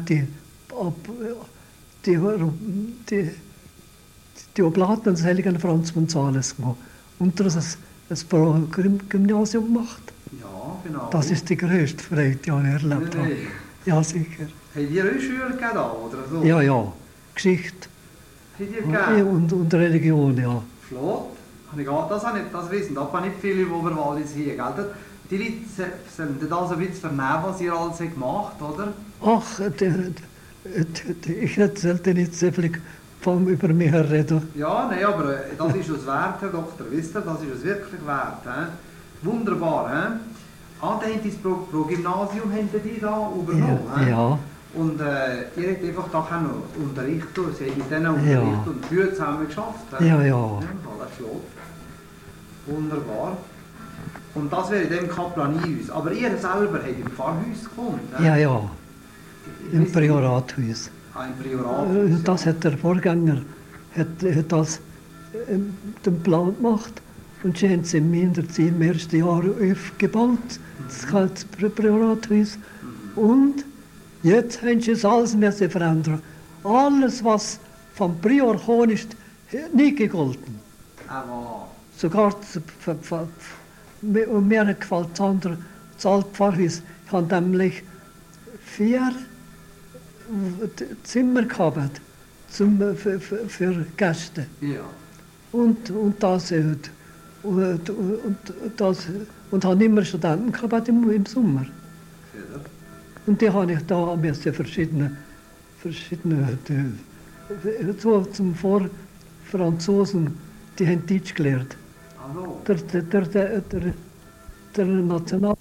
S1: die Oblaten des heiligen Franz Gonzales gemacht. Und daraus ein Gymnasium gemacht.
S2: ja, genau.
S1: Das ist die grösste Freude, die ich erlebt habe.
S2: Nee.
S1: Ja, sicher.
S2: Habt ihr euch Schüler gegeben oder so?
S1: Ja, ja. Geschichte
S2: Habt ihr gegeben?
S1: und Religion, ja.
S2: Flott. Das wissen da nicht viele über Oberwallis hier, gell? Die Leute sollen das ein bisschen vernehmen, was ihr alles gemacht habt, oder?
S1: Ach, ich sollte nicht so viel über mich reden.
S2: Ja, nein, aber das ist es wert, Herr Doktor, wisst ihr, das ist es wirklich wert. He? Wunderbar, he? Ah, da haben das Pro-Gymnasium die da übernommen.
S1: Ja, ja.
S2: Und ihr habt einfach da auch noch unterrichtet, sie haben mit denen unterrichtet und Kühe zusammen geschafft. He?
S1: Ja, ja.
S2: Ja, das ist flott. Wunderbar. Und das wäre in dem Kaplaniehus. Aber ihr selber habt im Pfarrhaus gewohnt. he?
S1: Ja, ja. Im
S2: Wisst ihr-
S1: Priorathaus.
S2: Ein Priorat.
S1: Das hat der Vorgänger hat das den Plan gemacht. Und sie haben es in der Zeit im ersten Jahr aufgebaut, das Priorathaus. Und jetzt haben sie es alles müssen verändern. Alles, was vom Prior gekommen ist, hat nie gegolten.
S2: Aber
S1: Sogar mir gefällt das andere, das alte Pfarrhaus. Ich habe nämlich 4 Zimmer gehabt für Gäste.
S2: ja.
S1: Und habe immer Studenten gehabt im Sommer.
S2: Oder?
S1: Und die habe ich da verschiedene so zum Franzosen, die haben Deutsch gelernt.
S2: Also,
S1: Der National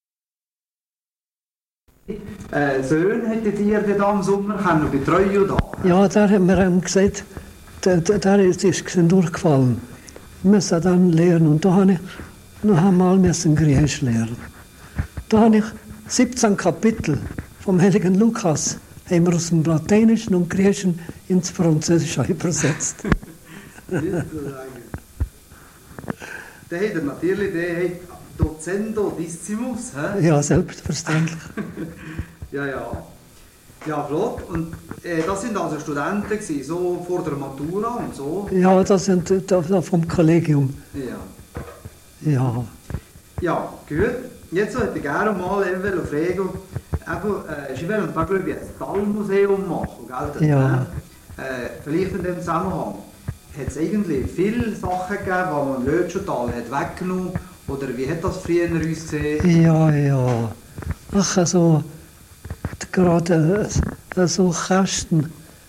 S2: Söhne hättet ihr denn da im Sommer können betreuen da?
S1: Ja, da haben wir ihm gesagt, der ist durchgefallen. Wir müssen dann lernen. Und da habe ich noch einmal Griechisch lernen. Da habe ich 17 Kapitel vom heiligen Lukas haben wir aus dem Lateinischen und Griechischen ins Französische übersetzt.
S2: Der hat er natürlich, der hat Docendo Dissimus, hä?
S1: Ja, selbstverständlich.
S2: Ja, ja. Ja, flott. Und das sind also Studenten gewesen, so vor der Matura und so?
S1: Ja, das sind vom Kollegium.
S2: Ja.
S1: Ja.
S2: Ja, gut. Jetzt hätte ich gerne mal fragen, Sie wollen da glaube ich ein Talmuseum machen, gell?
S1: Ja.
S2: Vielleicht in dem Zusammenhang. Hat es eigentlich viele Sachen gegeben, die man im Lötschental hat weggenommen hat? Oder wie hat das früher ausgesehen?
S1: Ja, ja. Ach, also, gerade so Kästen,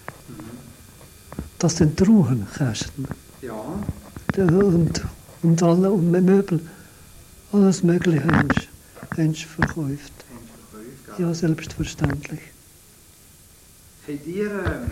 S1: das sind Truhenkästen.
S2: Ja.
S1: Und alle und Möbel, alles Mögliche haben sie verkauft. Ja, selbstverständlich.
S2: Habt ihr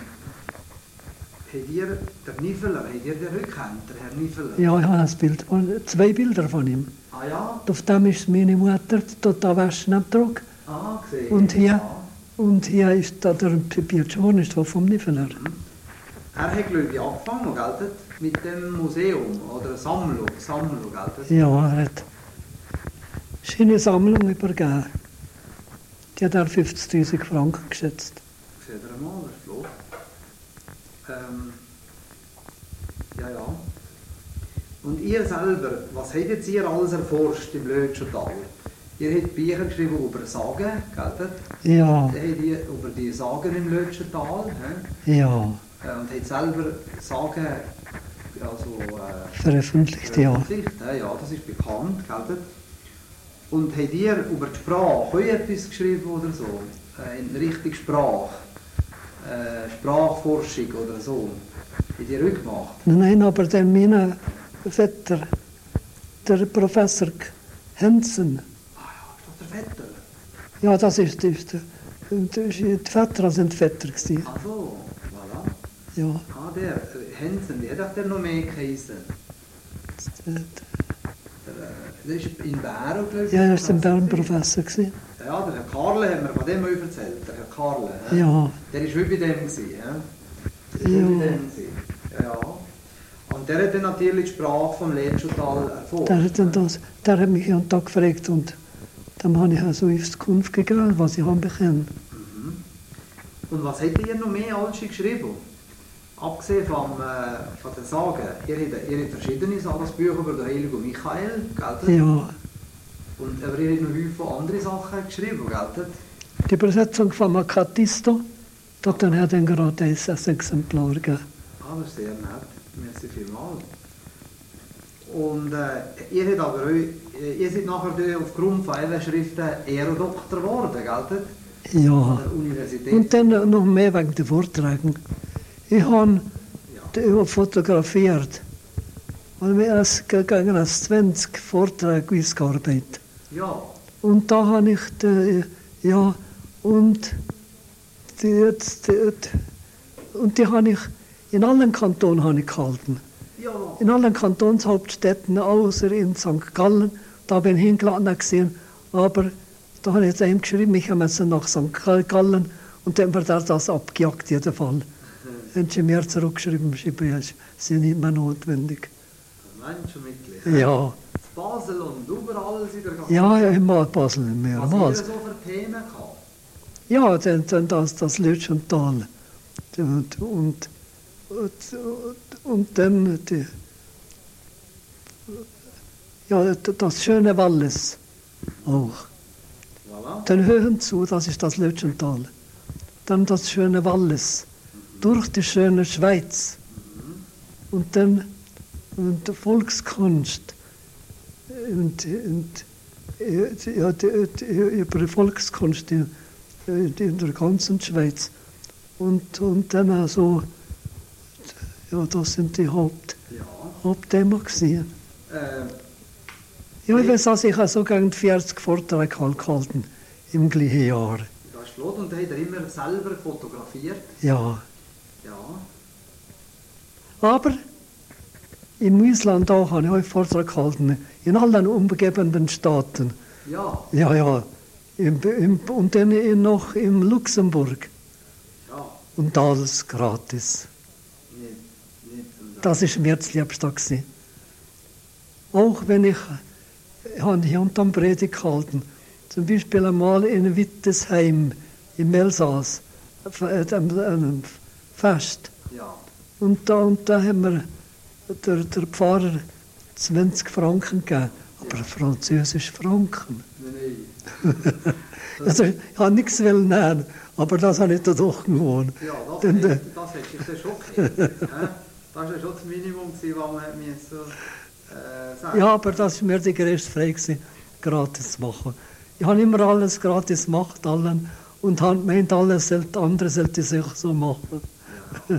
S2: den Niffeler, habt ihr den Rückhänd, der Herr Niffeler?
S1: Ja, ich habe ein Bild, 2 Bilder von ihm.
S2: Ah ja?
S1: Auf dem ist meine Mutter, da waschen am Trog.
S2: Ah, gesehen.
S1: Und hier ist da der Pipiaccione ist da vom Niffeler.
S2: Er hat, glaube ich, angefangen, gell, mit dem Museum oder Sammlung, gell?
S1: Ja, er hat seine Sammlung übergeben. Die hat er 50'000 Franken geschätzt.
S2: Seht ihr mal, das ist flott. Ja, ja. Und ihr selber, was habt jetzt ihr alles erforscht im Lötschental? Ihr habt Bücher geschrieben über Sagen, gell?
S1: Ja,
S2: Habt ihr über die Sagen im Lötschental? He?
S1: ja,
S2: Und habt selber Sagen also,
S1: veröffentlicht, ja.
S2: Ja, das ist bekannt, gell? Und habt ihr über die Sprache auch etwas geschrieben oder so? In Richtung Sprache? Sprachforschung oder so? Habt ihr auch gemacht?
S1: Nein, aber der mein Vetter, der Professor Hensen,
S2: Ah ja, ist das der Vetter?
S1: ja, das ist Die Väter sind Vetter gewesen.
S2: Ach so, voilà.
S1: Ja.
S2: Ah, der Hensen, wie hat auch der noch mehr geheißen? Der ist in Bern, glaube ich.
S1: Ja, er war ein Bern-Professor gewesen.
S2: Ja, der Herr Karle hat mir von dem mal erzählt. Der Herr Karle.
S1: Ja.
S2: Der war wie bei dem gewesen. Ja. Der
S1: Ja.
S2: war wie bei dem gewesen. Ja. Und der hat dann natürlich die Sprache vom Letschutal erforscht.
S1: Der hat mich einen Tag gefragt und dann habe ich also Auskunft gegeben, was ich habe können.
S2: Mhm. Und was habt ihr noch mehr alles geschrieben? Abgesehen von den Sagen. Ihr habt verschiedene Sagesbücher über den heiligen Michael, gell?
S1: Ja.
S2: Und aber ihr habt noch viele andere Sachen geschrieben, gell?
S1: Die Übersetzung von Makatisto, dort hat er dann gerade ein Exemplar gegeben.
S2: Ah, das ist sehr nett. Merci vielmals. Und ihr habt aber auch, ihr seid nachher aufgrund von euren Schriften Ehrendoktor geworden, gell?
S1: Ja.
S2: An der Universität.
S1: Und dann noch mehr wegen der Vorträgen. Ich habe fotografiert. Und wir gegen 20 Vorträge ausgearbeitet.
S2: Ja.
S1: Und da habe ich, die habe ich in allen Kantonen habe ich gehalten.
S2: Ja.
S1: In allen Kantonshauptstädten, außer in St. Gallen. Da bin ich hingeladen gesehen. Aber da habe ich jetzt einem geschrieben, ich musste nach St. Gallen und dann wird das abgejagt, jeden Fall. Wenn sie mir zurückgeschrieben, ist sie nicht mehr notwendig.
S2: Menschenmittel.
S1: Ja.
S2: Basel und überall sind wir
S1: Ja, immer Basel mehr.
S2: Was ihr so für Themen gehabt?
S1: Ja, dann das Lütschental. Und dann das schöne Wallis auch.
S2: Voilà.
S1: Den Höhen zu, das ist das Lütschental. Dann das schöne Wallis. Durch die schöne Schweiz. Und dann die Volkskunst. Über die Volkskunst in der ganzen Schweiz. Und dann also, ja, das sind die Hauptthemen gewesen. Ja, ich weiß, also ich habe so gegen 40 Vorträge gehalten im gleichen Jahr.
S2: Das ist flott. Und da hat er immer selber fotografiert?
S1: Ja.
S2: Ja.
S1: Aber im Ausland auch habe ich einen Vortrag gehalten, in allen umgebenden Staaten.
S2: Ja.
S1: Ja. Und dann noch in Luxemburg.
S2: Ja.
S1: Und alles gratis.
S2: Nicht
S1: Das war mir das Liebste gewesen. Auch wenn ich hier und dann Predigt gehalten. Zum Beispiel einmal in Wittesheim im Elsass, einem Fest.
S2: Ja.
S1: Und da haben wir der Pfarrer 20 Franken gegeben, aber französisch Franken.
S2: Nein.
S1: Also, ich wollte nichts nehmen, aber das habe ich da durchgenommen.
S2: Ja, das hätte ich dann schon gekriegt. Das war ja schon das Minimum, was man mir so sagen.
S1: Ja, aber das war mir die größte Freude, gratis zu machen. Ich habe immer alles gratis gemacht, allen, und habe gemeint, andere sollten sich so machen.
S2: Ja.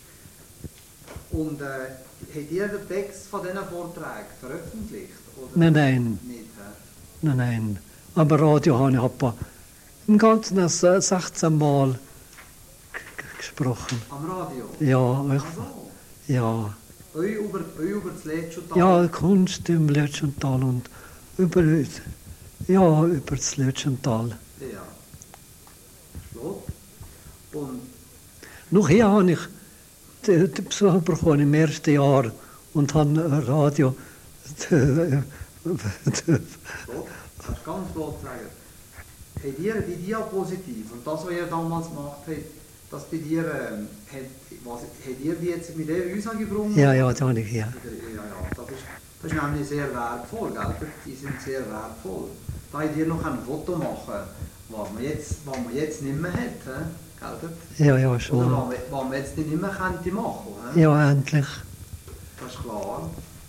S2: Und habt ihr den Text von diesen Vorträgen veröffentlicht? Oder
S1: Nein.
S2: Nicht,
S1: Nein. Aber Radio habe ich etwa im Ganzen 16 Mal gesprochen.
S2: Am Radio?
S1: Ja,
S2: Ach so.
S1: ja.
S2: Euch über das Letschutal?
S1: Ja, Kunst im Lütschental und über das Lütschental.
S2: Ja. Flott. Und
S1: Nachher habe ich den Besuch bekommen im ersten Jahr und habe Radio.
S2: flott. Das ist ganz flott zu sagen. Habt ihr die Diapositiv und das, was ihr damals gemacht habt, das bei dir, habt ihr die jetzt mit der uns angebracht?
S1: Ja, da habe ich hier.
S2: Ja, das ist nämlich sehr wertvoll, gell? Die sind sehr wertvoll. Da habt ihr noch ein Foto machen, was man jetzt nicht mehr hat, gell?
S1: Ja, schon.
S2: Oder was man jetzt nicht mehr könnte machen.
S1: Ja, endlich.
S2: Das ist klar.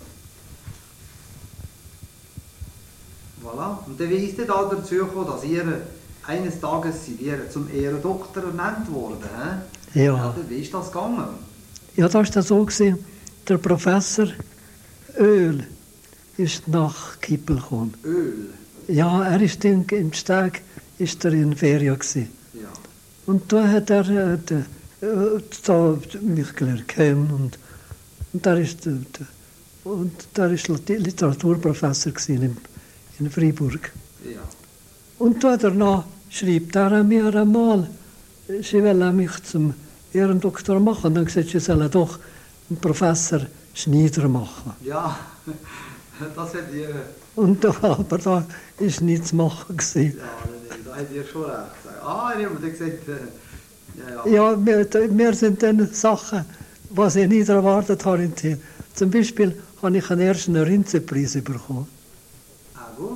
S2: Voilà. Und dann wie ist ihr da dazu gekommen, dass ihr eines Tages zum Ehrendoktor ernannt worden?
S1: Ja.
S2: Wie ist das gegangen?
S1: Ja, da war das so gewesen, der Professor Öl ist nach Kippel gekommen.
S2: Öl?
S1: Ja, er ist im Steg in Ferien gewesen.
S2: Ja.
S1: Und da hat er da mich gelernt kennen und da ist Literaturprofessor in Freiburg.
S2: Ja.
S1: Und danach schreibt er mir einmal, sie will mich zum Ehrendoktor machen. Und dann gesagt, sie soll doch einen Professor Schneider machen.
S2: Ja, das hätte ihr...
S1: Aber da war nichts zu machen.
S2: Ja, da hätte ihr schon recht gesagt. Ich habe mir gesagt... Ja.
S1: Wir sind dann Sachen, was ich nicht erwartet habe. Zum Beispiel habe ich einen ersten Rinzenpreis bekommen.
S2: Gut.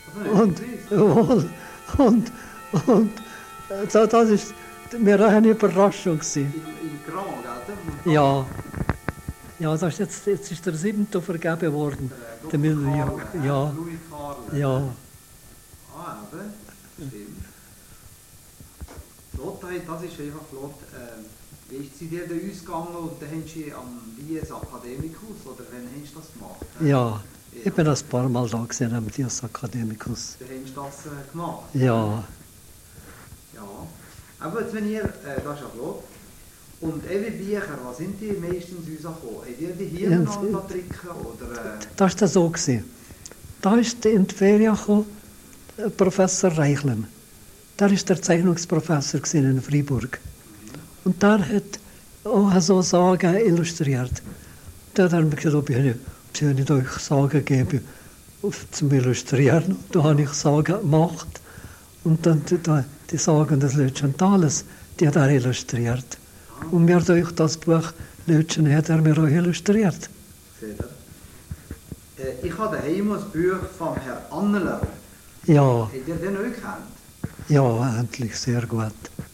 S1: Und das ist mir auch eine Überraschung gewesen.
S2: In Grand, gell?
S1: Ja. Ja, das ist jetzt ist der 7. vergeben worden. Der Million. Ja.
S2: Louis Carle.
S1: Ja.
S2: Eben. Stimmt. Flott, das ist einfach flott. Wie ist sie dir da ausgegangen und dann hast du am Dies Academicus oder wann hast du das gemacht?
S1: Ja, ich bin ein paar Mal da gesehen am Dies Academicus.
S2: Dann hast du das gemacht?
S1: Ja.
S2: Ja. Aber jetzt, wenn ihr, das ist ja flott. Und Ewi Bücher, was sind die meistens rausgekommen? Habt ihr die hier miteinander trinken oder?
S1: Das war so gewesen. Da ist in die Ferien gekommen, Professor Reichlem. Der war der Zeichnungsprofessor in Freiburg. Und der hat auch so Sagen illustriert. Der hat mir gesagt, ob ich nicht euch Sagen gebe zum Illustrieren. Da habe ich Sagen gemacht. Und dann die Sagen des Lötschentales, die hat er illustriert. Und mir durch das Buch Lötschen hat er mir auch illustriert.
S2: Seht ihr? Ich habe daheim ein Buch von Herrn Anneler.
S1: Ja.
S2: Habt ihr den auch gekannt?
S1: Ja, endlich, sehr gut.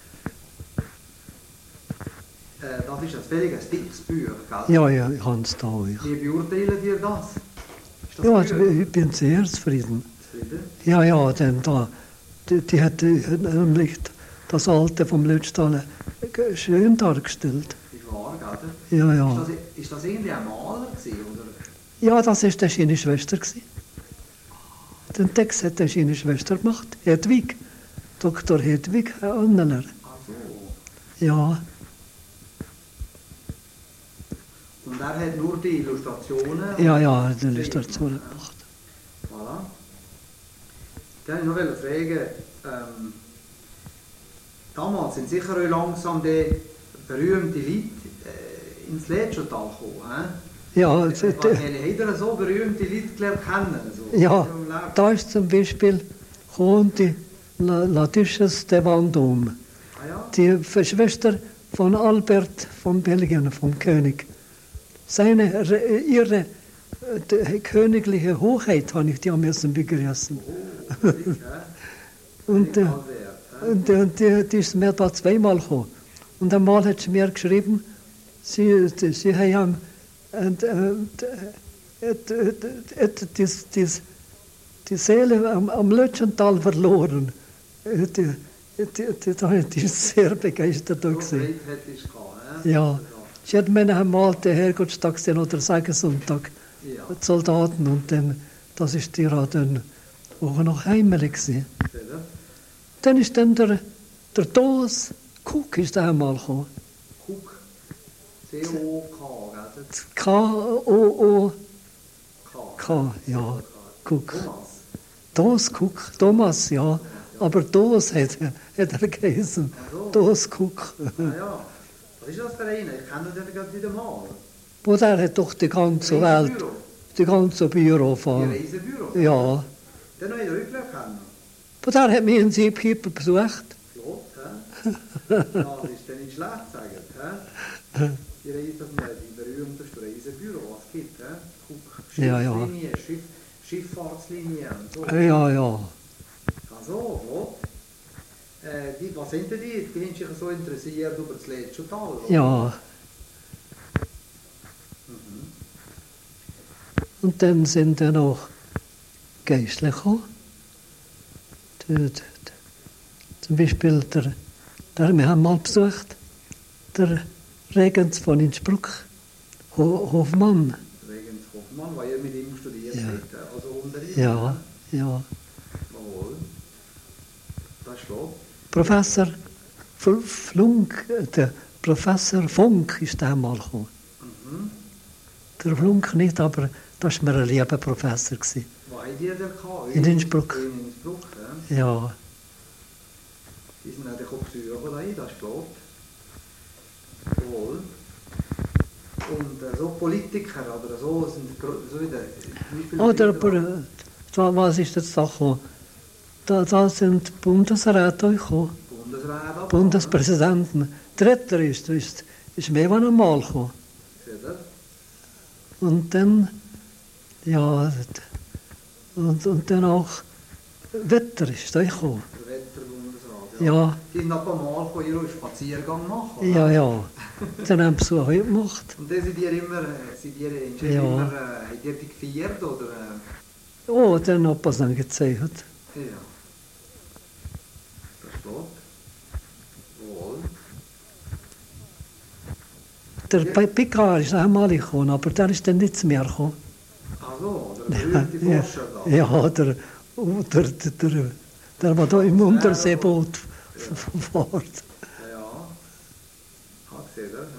S2: Das ist ein völliges dickes Buch, gell?
S1: Ja, ich habe es da auch.
S2: Wie beurteilen dir das? Ist das
S1: Ja, ich bin sehr zufrieden.
S2: Zufrieden?
S1: Ja, denn die hat nämlich das Alte vom Lötschtal schön dargestellt.
S2: Ist wahr, gell?
S1: Ja.
S2: Ist das irgendwie ein Maler gewesen, oder?
S1: Ja, das war seine Schwester. Den Text hat seine Schwester gemacht, Hedwig. Dr. Hedwig Anneler.
S2: Ach so.
S1: Ja.
S2: Und er hat nur die Illustrationen?
S1: Ja, die Illustrationen gemacht.
S2: Voilà. Dann wollte ich noch fragen, damals sind sicher auch langsam die berühmten Leute ins Lädschental gekommen.
S1: Ja,
S2: Habt ihr so berühmte Leute gelernt kennen? So,
S1: ja, da ist zum Beispiel die La Duchesse de Vendôme,
S2: Ah, ja?
S1: die Schwester von Albert von Belgien, vom König. Ihre königliche Hoheit habe ich die müssen begrüßen. Und die ist mir da zweimal gekommen. Und einmal hat sie mir geschrieben, sie haben die Seele am Lötschental verloren. Die ist sehr begeistert. Ja, sie hat mir einmal den Herrgottstag gesehen oder Segensonntag, die Soldaten, und dann, das ist ihr dann auch noch heimelig gewesen. Dann ist dann der Dos Cook ist einmal gekommen.
S2: Cook. C-O-K, gell?
S1: K-O-O-K, ja. Cook. Dos Cook, Thomas, ja. Aber Dos hat er geheißen. Dos Cook.
S2: Ja. Was ist das für einer? Ich kenne den gerade nicht einmal.
S1: Wo der hat doch die ganze Welt, die ganze Büro
S2: Die
S1: von.
S2: Reisebüro?
S1: Ja.
S2: Den habe ich auch kennen.
S1: Wo der hat mich in Siebhieper besucht.
S2: Flott, hä? Ja, das ist ja nicht schlecht, sagen, hä? Die berühmtesten Reisebüro, was es gibt, hä? Schiffslinie, Schifffahrtslinie und so.
S1: Ja.
S2: Also, flott. Was sind denn die? Die haben sich so interessiert über das Lädschental, oder?
S1: Ja. Und dann sind dann auch Geistliche gekommen. Zum Beispiel wir haben mal besucht, der Regens von Innsbruck, Hofmann.
S2: Regens Hofmann, weil ihr mit ihm studiert habt, also unter ihm?
S1: Ja.
S2: Jawohl. Das ist flott.
S1: Professor Flunk, der Professor Funk ist einmal gekommen. Der Flunk nicht, aber das war mir ein lieber Professor.
S2: Wo habt ihr den gehabt?
S1: In Innsbruck.
S2: In Innsbruck, ja.
S1: Ja.
S2: Die sind auch besuchen da, das ist klar. Wohl. Und so Politiker oder so sind so in der...
S1: Oder was ist jetzt da gekommen? Da sind Bundesräte gekommen.
S2: Bundesräte?
S1: Bundespräsidenten. Der Dritter ist mehr als einmal gekommen. Und dann, ja, und dann auch Wetter ist da gekommen.
S2: Der Wetterbundesrat,
S1: ja.
S2: Die sind ab einmal von ihrem Spaziergang machen, oder?
S1: Ja, ja. Dann haben sie auch gemacht.
S2: Und dann sind ihr immer, habt ihr die gefeiert, oder?
S1: Oh, dann hat man es dann gezeigt.
S2: Ja. Das steht. Wohl.
S1: Der Picard ist einmal gekommen, aber der ist dann nicht mehr gekommen.
S2: Ach so, der berühmte Forscher da.
S1: Ja, der war da im Unterseeboot fährt.
S2: Ja, hat gesehen, ja.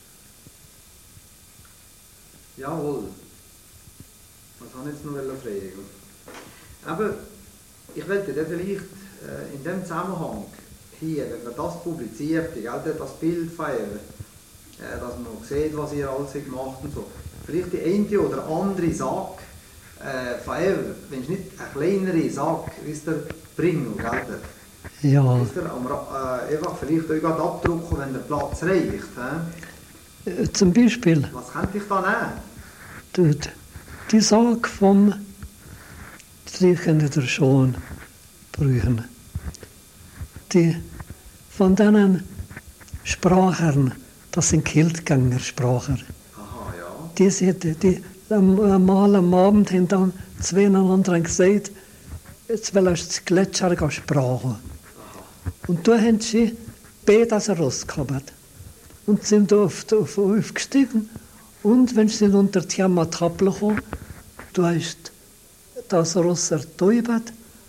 S2: Jawohl. Was habe ich jetzt noch fragen? Aber ich wollte dann vielleicht in dem Zusammenhang hier, wenn man das publiziert, das Bild von ihr, dass man sieht, was ihr alles gemacht und so, vielleicht die eine oder andere Sache von ihr, wenn es nicht eine kleinere Sache, wisst ihr, bringen, gell?
S1: Ja.
S2: Wisst ihr, einfach vielleicht auch gerade abdrucken, wenn der Platz reicht.
S1: Zum Beispiel.
S2: Was könnte ich da nehmen?
S1: Die Sache vom, die könnt ihr schon prüfen. Die von diesen Sprachern, das sind Kiltgängerspracher.
S2: Aha, ja.
S1: Die am Abend haben dann zueinander gesagt, jetzt will ich das Gletscher sprachen. Und da haben sie beide rausgehabt und sind aufgestiegen. Und wenn sie unter die Table kamen, da ist das Ross ertäubert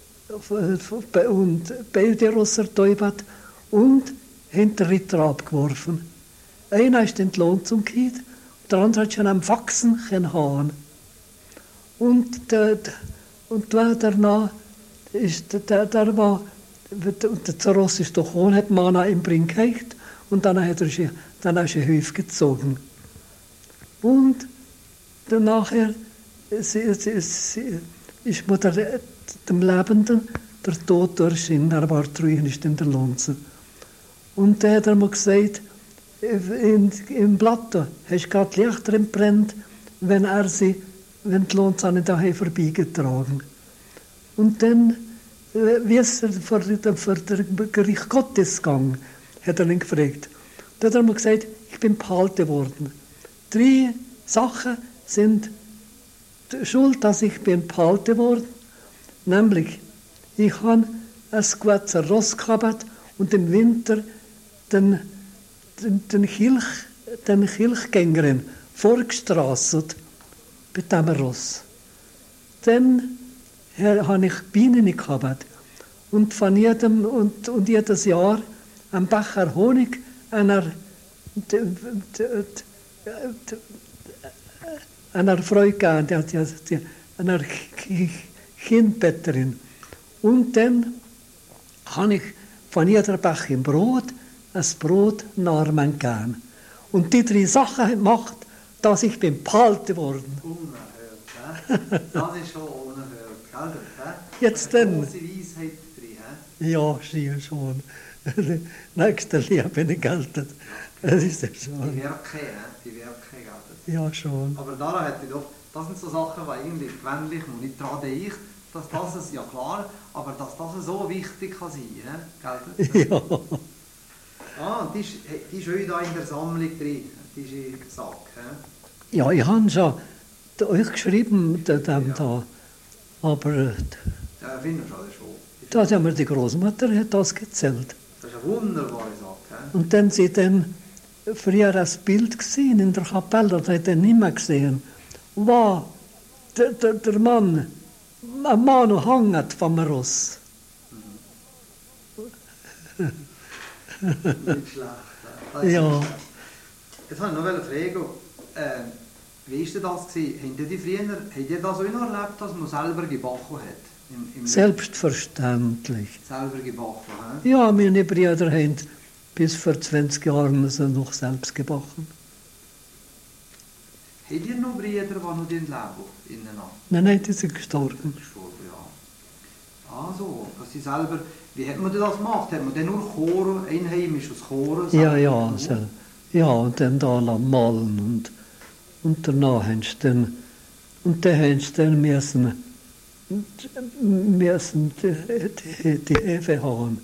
S1: und beide Ross ertäubert und haben den Ritter abgeworfen. Einer ist entlohnt zum Kind, der andere hat schon am Wachsen haben. Und danach ist der Ross ist doch ohne, hat Mana im Bring gehabt und dann hat er eine Hüfe gezogen. Und dann nachher ist mir dem Lebenden der Tod erschienen, er war drüben, ist in der Lonze. Und der hat mir gesagt, im Blatt hast du gerade Lichter entbrennt, wenn die Lonze nicht daheim vorbeigetragen. Und dann, wie es vor dem Gericht Gottes ging, hat er ihn gefragt. Da hat er mir gesagt, ich bin behalten worden. 3 Sachen sind schuld, dass ich bin behalten worden. Nämlich, ich habe ein gutes Ross gehabt und im Winter den Kirchgängerin vorgestrasset bei diesem Ross. Dann habe ich Bienen gehabt und von jedes Jahr einen Becher Honig einer Frau gegeben, einer Kindbetterin. Und dann habe ich von jeder Becher Brot ein Brot Narmen gegeben. Und die 3 Sachen gemacht, dass ich bin behalten worden.
S2: Unerhört, das ist schon unerhört, gell?
S1: Jetzt dann.
S2: Große Weisheit drin,
S1: ja, schon. Nächste Liebe nicht gelten. Das ist ja schon.
S2: Die Werke gelten.
S1: Ja, schon.
S2: Aber daran hätte ich doch, das sind so Sachen, die eigentlich gewöhnlich und nicht daran denke, dass das, ja klar, aber dass das so wichtig kann sein, gell?
S1: Ja.
S2: Ah, die ist heute da in der Sammlung drin, diese Sache.
S1: Ja, ich habe schon euch geschrieben, da. Aber
S2: ja, finde ich schon.
S1: da haben wir die Großmutter hat das gezählt.
S2: Das ist eine wunderbare Sache.
S1: Und dann sie dann früher ein Bild gesehen in der Kapelle, das hat er nicht mehr gesehen. Wow, der Mann, ein Mann hängt vom Ross.
S2: Nicht schlecht.
S1: Ja.
S2: Jetzt wollte ich noch fragen, wie war das gewesen? Habt ihr das auch noch erlebt, dass man selber gebacken hat?
S1: Selbstverständlich.
S2: Selber gebacken, he?
S1: Ja, meine Brüder haben bis vor 20 Jahren so noch selbst gebacken.
S2: Habt ihr noch Brüder, die noch leben?
S1: Nein, die sind gestorben.
S2: Ja. Also, dass sie selber... Wie hat man das gemacht? Hat man dann nur Chor, einheimisches Chor?
S1: Ja, ja, und dann da malen und danach haben sie dann... Und dann haben sie dann müssen die Hefe haben.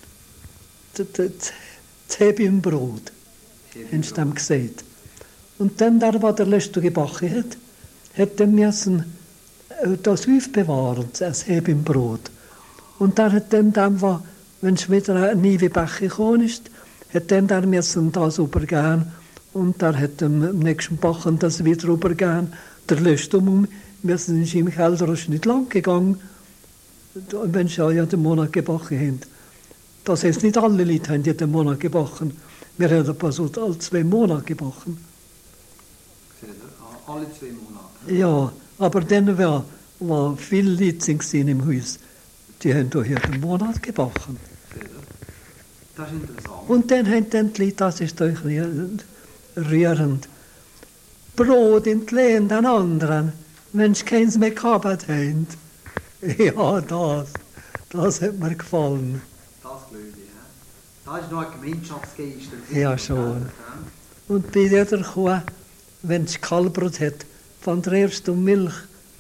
S1: Das Hebimbrot, haben sie dann gesagt. Und dann, der der letzte gebacken hat dann müssen das aufbewahren, das Hebimbrot. Und dann hat dann, wenn es wieder ein neuer Becher gekommen ist, hat dann der müssen das übergehen. Und dann hat am nächsten Bachen das wieder übergehen. Der letzte müssen sie im Keller, das ist nicht lang gegangen, wenn sie ja den Monat gebacken haben. Das heißt, nicht alle Leute haben den Monat gebacken. Wir haben aber so alle 2 Monate gebacken.
S2: Alle 2 Monate?
S1: Ja, aber dann war viele Leute im Haus. Die haben da hier den Monat gebacken.
S2: Das ist interessant.
S1: Und dann haben die Leute, das ist doch rührend, Brot in die Lehne den anderen, wenn sie keins mehr gehabt haben. Ja, das hat mir gefallen.
S2: Das glaube ich, ja. Das ist noch ein Gemeinschaftsgeist.
S1: Ja, schon. Und bei jeder Kuh, wenn sie Kalbrot hat, von der ersten Milch,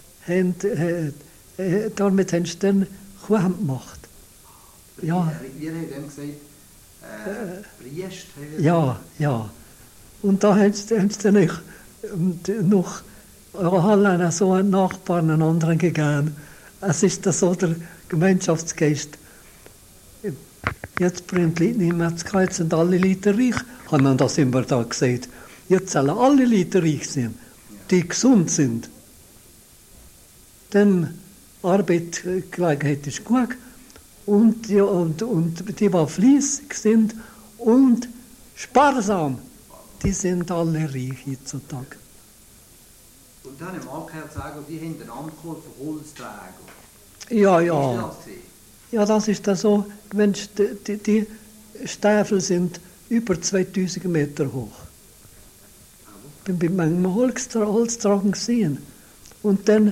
S1: damit haben sie dann Kuh gemacht. Ja.
S2: Wir haben dann gesagt, Priest.
S1: Ja. Und da haben sie dann noch so einen Nachbarn, einen anderen gegeben. Es ist so der Gemeinschaftsgeist. Jetzt bringen die Leute nicht mehr zu Geld, jetzt sind alle Leute reich. Haben wir das immer da gesagt. Jetzt sollen alle Leute reich sein, die gesund sind. Denn Arbeitsgelegenheit ist gut und die fleißig sind und sparsam, die sind alle reich heutzutage.
S2: Und dann im Ankehr sagen, die haben den Ankauf für Holzträger.
S1: Ja.
S2: Wie ist das gewesen?
S1: Ja, das ist das so, wenn die Stiefel sind über 2000 Meter hoch. Ich bin bei meinem Holztragen gesehen. Und dann,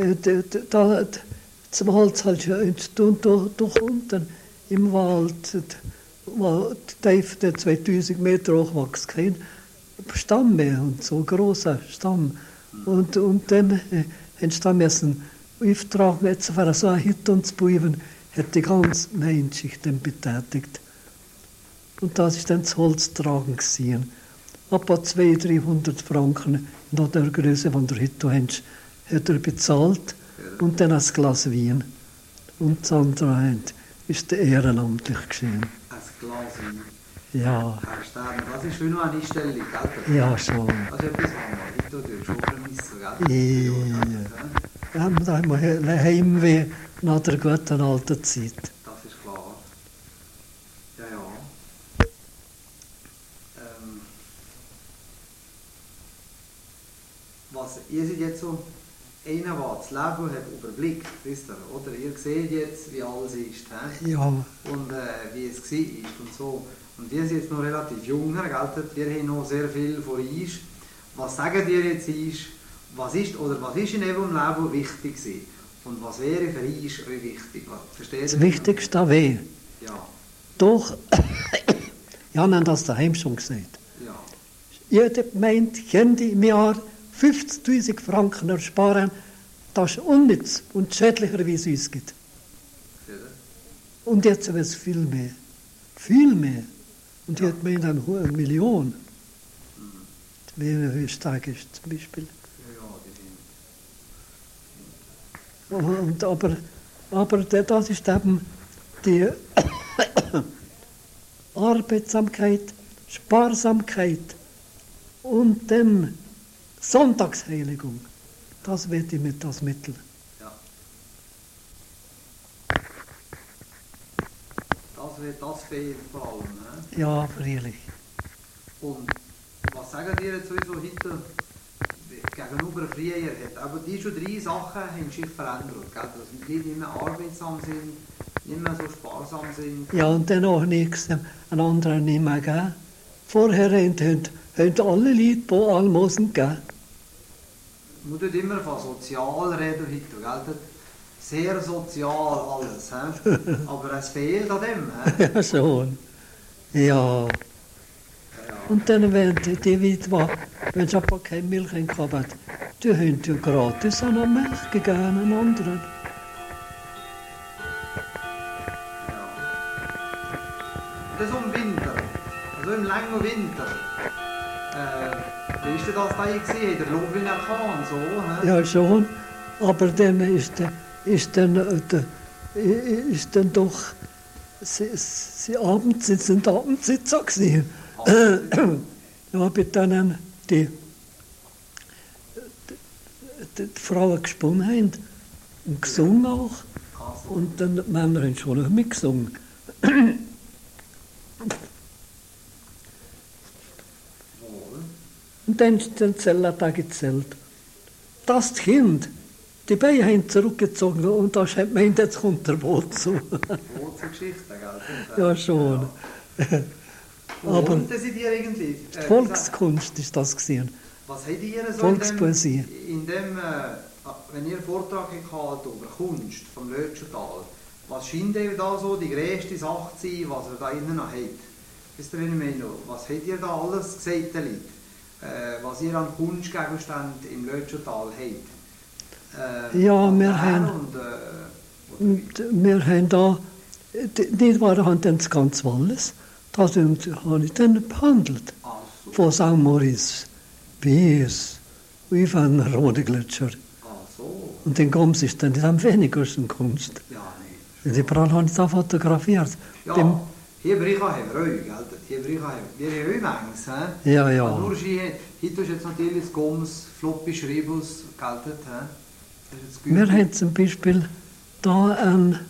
S1: zum Holz halt durch unten im Wald, der 2000 Meter hoch wächst, kein Stamm mehr, und so ein grosser Stamm. Und dann haben sie da müssen auftragen, jetzt für so eine Hütte zu bauen, hat die ganze Menschheit dann betätigt. Und das ist dann das Holztragen gewesen. Etwa 200-300 Franken nach der Größe von der Hütte hat er bezahlt und dann ein Glas Wein. Und das andere ist ehrenamtlich geschehen.
S2: Ein Glas Wein.
S1: Ja.
S2: Herr Stern, das ist schon noch eine Einstellung, gell?
S1: Ja, schon.
S2: Das ist etwas anderes. Du tust schon vermissen, gell?
S1: Ja, da haben wir Heimweh nach der guten alten Zeit.
S2: Das ist klar. Ja. Was ihr seid jetzt so einer, der das Leben hat überblickt, wisst ihr? Oder ihr seht jetzt, wie alles ist. He?
S1: Ja.
S2: Und wie es war und so. Und ihr seid jetzt noch relativ jung, gell? Ihr habt noch sehr viel vor euch. Was sagt ihr jetzt was ist in eurem Leben wichtig gewesen? Und was wäre für euch wichtig? Versteht
S1: Das
S2: ihr?
S1: Wichtigste wäre,
S2: Ja.
S1: doch, ja, haben das daheim schon gesagt.
S2: Ja.
S1: Jeder meint, könnte im Jahr 50.000 Franken ersparen, das ist unnütz und schädlicher, wie es uns gibt. Und jetzt wird es viel mehr. Viel mehr. Und jetzt meint eine Million. Wie stark ist zum Beispiel. Und aber das ist eben die Arbeitsamkeit, Sparsamkeit und dann Sonntagsheiligung. Das wird ich mit das Mittel.
S2: Ja. Das Das fehlt vor allem. Ne?
S1: Ja, freilich.
S2: Und was sagen ihr jetzt sowieso heute gegenüber früher? Aber die schon 3 Sachen haben sich verändert. Gell? Dass die Leute nicht mehr arbeitsam sind, nicht mehr so sparsam sind.
S1: Ja, und dann auch nichts, einen anderen nicht mehr gegeben. Vorher haben alle Leute die Almosen gegeben.
S2: Man tut immer von sozial reden heute, gell? Sehr sozial alles. Aber es fehlt an dem.
S1: Ja, schon. Ja. Und dann, wenn die Leute, wenn sie aber keine Milch hatten, die haben ja gratis an der Milch gegeben, an anderen.
S2: Das im Winter, also im langen Winter. Wie ist denn das da gesehen? Der Lobliner so?
S1: Ja, schon. Aber dann ist dann doch sie sind Abendsitzer gewesen. Ja, bei denen die Frauen gesponnen haben und gesungen auch. Und dann die Männer haben schon noch mitgesungen. Und dann ist der Zellertag gezählt. Das Kind, die Beine haben zurückgezogen und da hat man jetzt kommt der Boot zu.
S2: Geschichte, gell?
S1: Ja, schon.
S2: Ja.
S1: Aber
S2: und das seid ihr irgendwie?
S1: Volkskunst ist das gesehen.
S2: Was habt ihr so
S1: Volkspoesie.
S2: Wenn ihr einen Vortrag habt über Kunst vom Lötschental, was scheint euch da so die grösste Sache zu sein, was ihr da innen noch habt? Wisst ihr, was habt ihr da alles gesagt, was ihr an Kunstgegenständen im Lötschental habt?
S1: Ja, wir haben da, nicht wahr, haben dann das ganze Wallis, das habe ich dann behandelt.
S2: So.
S1: Von St. Moritz bis über Rote Gletscher.
S2: So.
S1: Und den Goms ist dann am wenigsten Kunst.
S2: Ja, nee.
S1: Die Brand haben es da fotografiert.
S2: Ja, Hebräer haben wir auch, gell? Hebräer haben wir haben auch manches, he?
S1: Ja, ja.
S2: Nur heute ist jetzt natürlich das Goms, Floppy Schreibus, geltet, he?
S1: Wir haben zum Beispiel da eine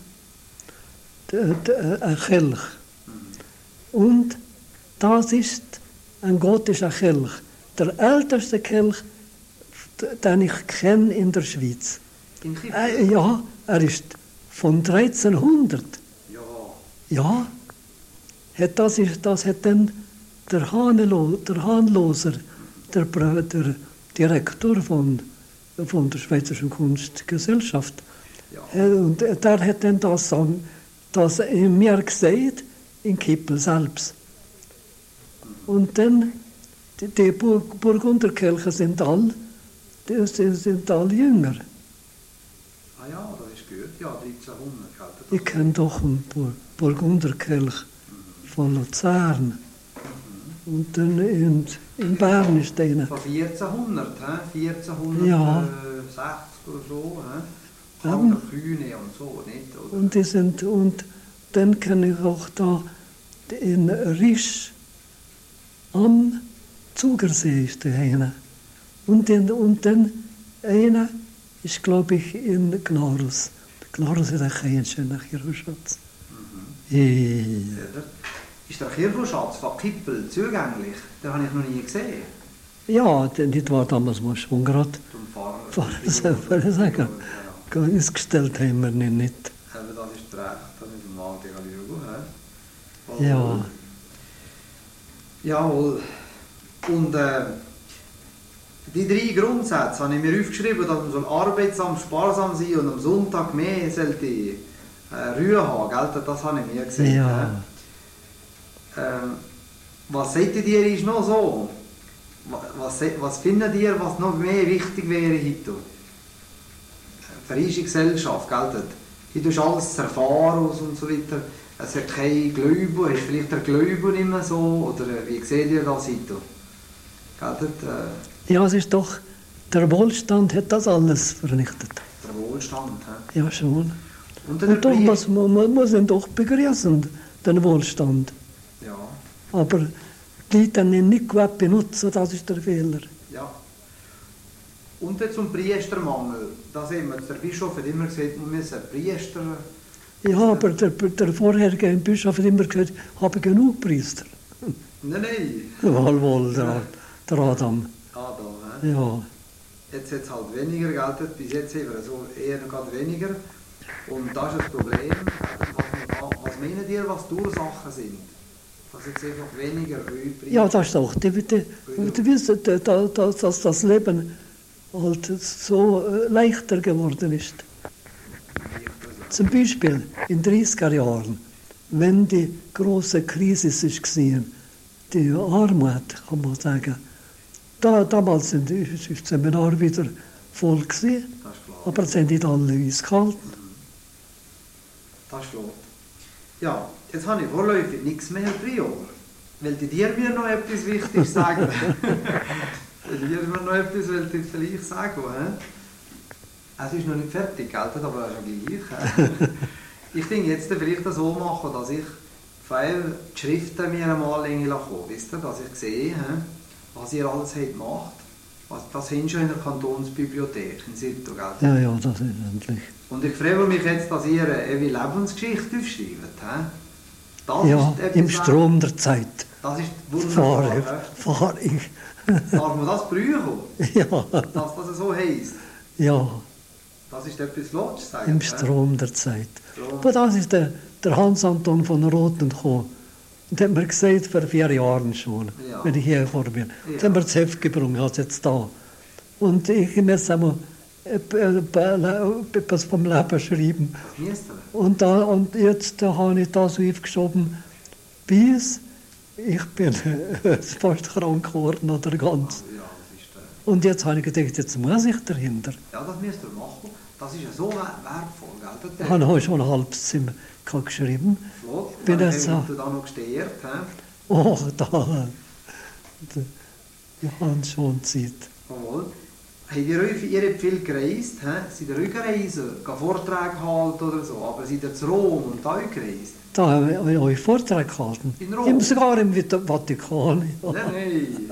S1: Kelch. Und das ist ein gotischer Kelch. Der älteste Kelch, den ich kenne in der Schweiz.
S2: In Kiel?
S1: Ja, er ist von 1300.
S2: Ja.
S1: Ja, das hat dann der Hahnloser, der Direktor von der Schweizerischen Kunstgesellschaft,
S2: Ja.
S1: Und der hat dann das mir gesagt, in Kippel selbst. Und dann, die Burgunderkelche sind alle jünger.
S2: Ah ja, das ist gut. Ja, 1300.
S1: Ich kenne doch einen Burgunderkelch von Luzern. Und dann in Bern ist einer.
S2: Von 1400, he? 1460
S1: Ja.
S2: Oder so. He?
S1: Eben.
S2: Kühne und so, nicht? Oder?
S1: Und dann kenne ich auch da in Risch am Zugersee ist der eine. Und dann einer ist, glaube ich, in Glarus. Glarus ist ein schöner Kirchenschatz.
S2: Ist der Kirchenschatz von Kippel zugänglich? Den habe ich noch nie gesehen.
S1: Ja, das war damals mal schon gerade.
S2: Zum Fahren.
S1: Fahrer sagen. Ausgestellt haben wir ihn nicht.
S2: Aber das ist recht, das ist mal schauen.
S1: Ja.
S2: Jawohl. Und die 3 Grundsätze habe ich mir aufgeschrieben, dass man arbeitsam, sparsam sein und am Sonntag mehr sollte Ruhe haben, gell? Das habe ich mir gesagt.
S1: Ja.
S2: Was seht ihr ist noch so? Was findet ihr, was noch mehr wichtig wäre heute? Für unsere Gesellschaft, gell? Heute ist alles zu erfahren und so weiter. Es hat kein Glaube, ist vielleicht der Glaube nicht mehr so? Oder wie seht ihr das heute? Gell?
S1: Ja, es ist doch, der Wohlstand hat das alles vernichtet.
S2: Der Wohlstand, he?
S1: Ja, schon.
S2: Und
S1: Und doch man muss ihn doch begrüßen, den Wohlstand.
S2: Ja.
S1: Aber die Leute haben ihn nicht gut benutzen, das ist der Fehler.
S2: Ja. Und zum Priestermangel, da sehen wir, der Bischof hat immer gesagt, wir müssen Priester
S1: Ja, aber der vorherige Bischof hat immer gesagt, ich habe genug Priester.
S2: Nein.
S1: Wohl, der Adam.
S2: Adam, hä?
S1: Ja.
S2: Jetzt hat es halt weniger Geld, bis jetzt haben wir so eher gerade weniger. Und das ist das Problem, was meinen ihr, was die Ursachen sind? Dass jetzt einfach weniger übrig.
S1: Ja, das ist doch. Du wirst, dass das Leben halt so leichter geworden ist. Zum Beispiel in den 30er Jahren, wenn die große Krise war, die Armut, kann man sagen, damals war das Seminar wieder voll, aber es haben nicht alle uns gehalten.
S2: Das ist klar. Ja, jetzt habe ich vorläufig nichts mehr, Prior. Wollt ihr mir noch etwas Wichtiges sagen? Wollt ihr mir noch etwas vielleicht sagen? Es ist noch nicht fertig, gell? Aber das ist ja gleich. Ich denke jetzt vielleicht so machen, dass ich viele Schriften mir einmal kommen, wisst ihr, dass ich sehe, was ihr alles habt gemacht. Das haben schon in der Kantonsbibliothek in Sito, gell?
S1: Ja, das ist endlich.
S2: Und ich freue mich jetzt, dass ihr eine Lebensgeschichte aufschreibt.
S1: Ja, im Strom der Zeit.
S2: Das ist wunderbar.
S1: Fahr ich.
S2: Darf man das brauchen?
S1: Ja.
S2: Dass das so heisst?
S1: Ja.
S2: Das ist etwas Logisches.
S1: Im Strom der Zeit. Aber das ist der Hans-Anton von Rothen gekommen. Und hat mir gesagt, vor 4 Jahren schon,
S2: ja.
S1: Wenn ich hier vor bin.
S2: Ja.
S1: Dann haben wir das Heft gebrungen, hat jetzt da. Und ich muss einmal etwas vom Leben schreiben. Und jetzt habe ich das aufgeschoben, bis ich bin fast krank geworden oder ganz.
S2: Ja,
S1: und jetzt habe ich gedacht, jetzt muss ich dahinter.
S2: Ja, das müsst ihr machen. Das ist ja so wertvoll, gell?
S1: Ich habe heute schon ein halbes Zimmer geschrieben.
S2: Flott,
S1: bin
S2: dann
S1: jetzt
S2: habt ihr da noch gestehrt.
S1: Oh, da. Ich habe schon Zeit.
S2: Jawohl. Ihr habt viel gereist, seid ihr auch gereist, Vorträge gehalten oder so, aber seid ihr zu Rom und da auch gereist?
S1: Da habe ich euch Vorträge gehalten.
S2: In Rom?
S1: Sogar im Vatikan.
S2: Ja. Nein.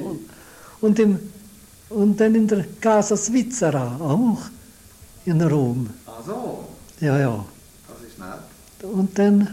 S1: Und dann in der Casa Svizzera auch, in Rom.
S2: Ach so.
S1: Ja.
S2: Das ist nett.
S1: Und dann,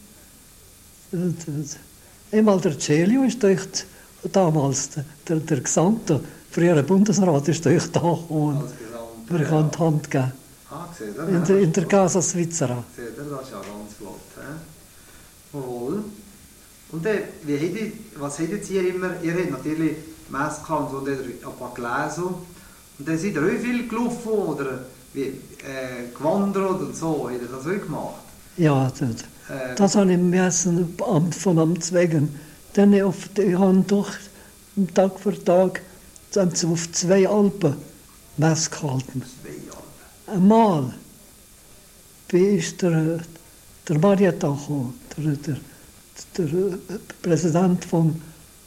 S1: einmal der Celio ist durch damals, der Gesandte, frühere Bundesrat, ist durch da gekommen. Wir können die Hand geben.
S2: Seht ihr?
S1: In der Casa Svizzera.
S2: Seht ihr, das ist ja ganz flott. Jawohl. Und was habt ihr immer? Ihr habt natürlich Messe gehabt und so, ein paar gelesen. Und dann seid ihr auch viel gelaufen oder gewandert und so. Habt ihr das auch gemacht?
S1: Ja, das habe ich im ersten Amt von Amts wegen. Dann ich habe doch Tag für Tag auf 2 Alpen Messe gehalten.
S2: 2 Alpen?
S1: Einmal ist der Marietta gekommen, der Präsident vom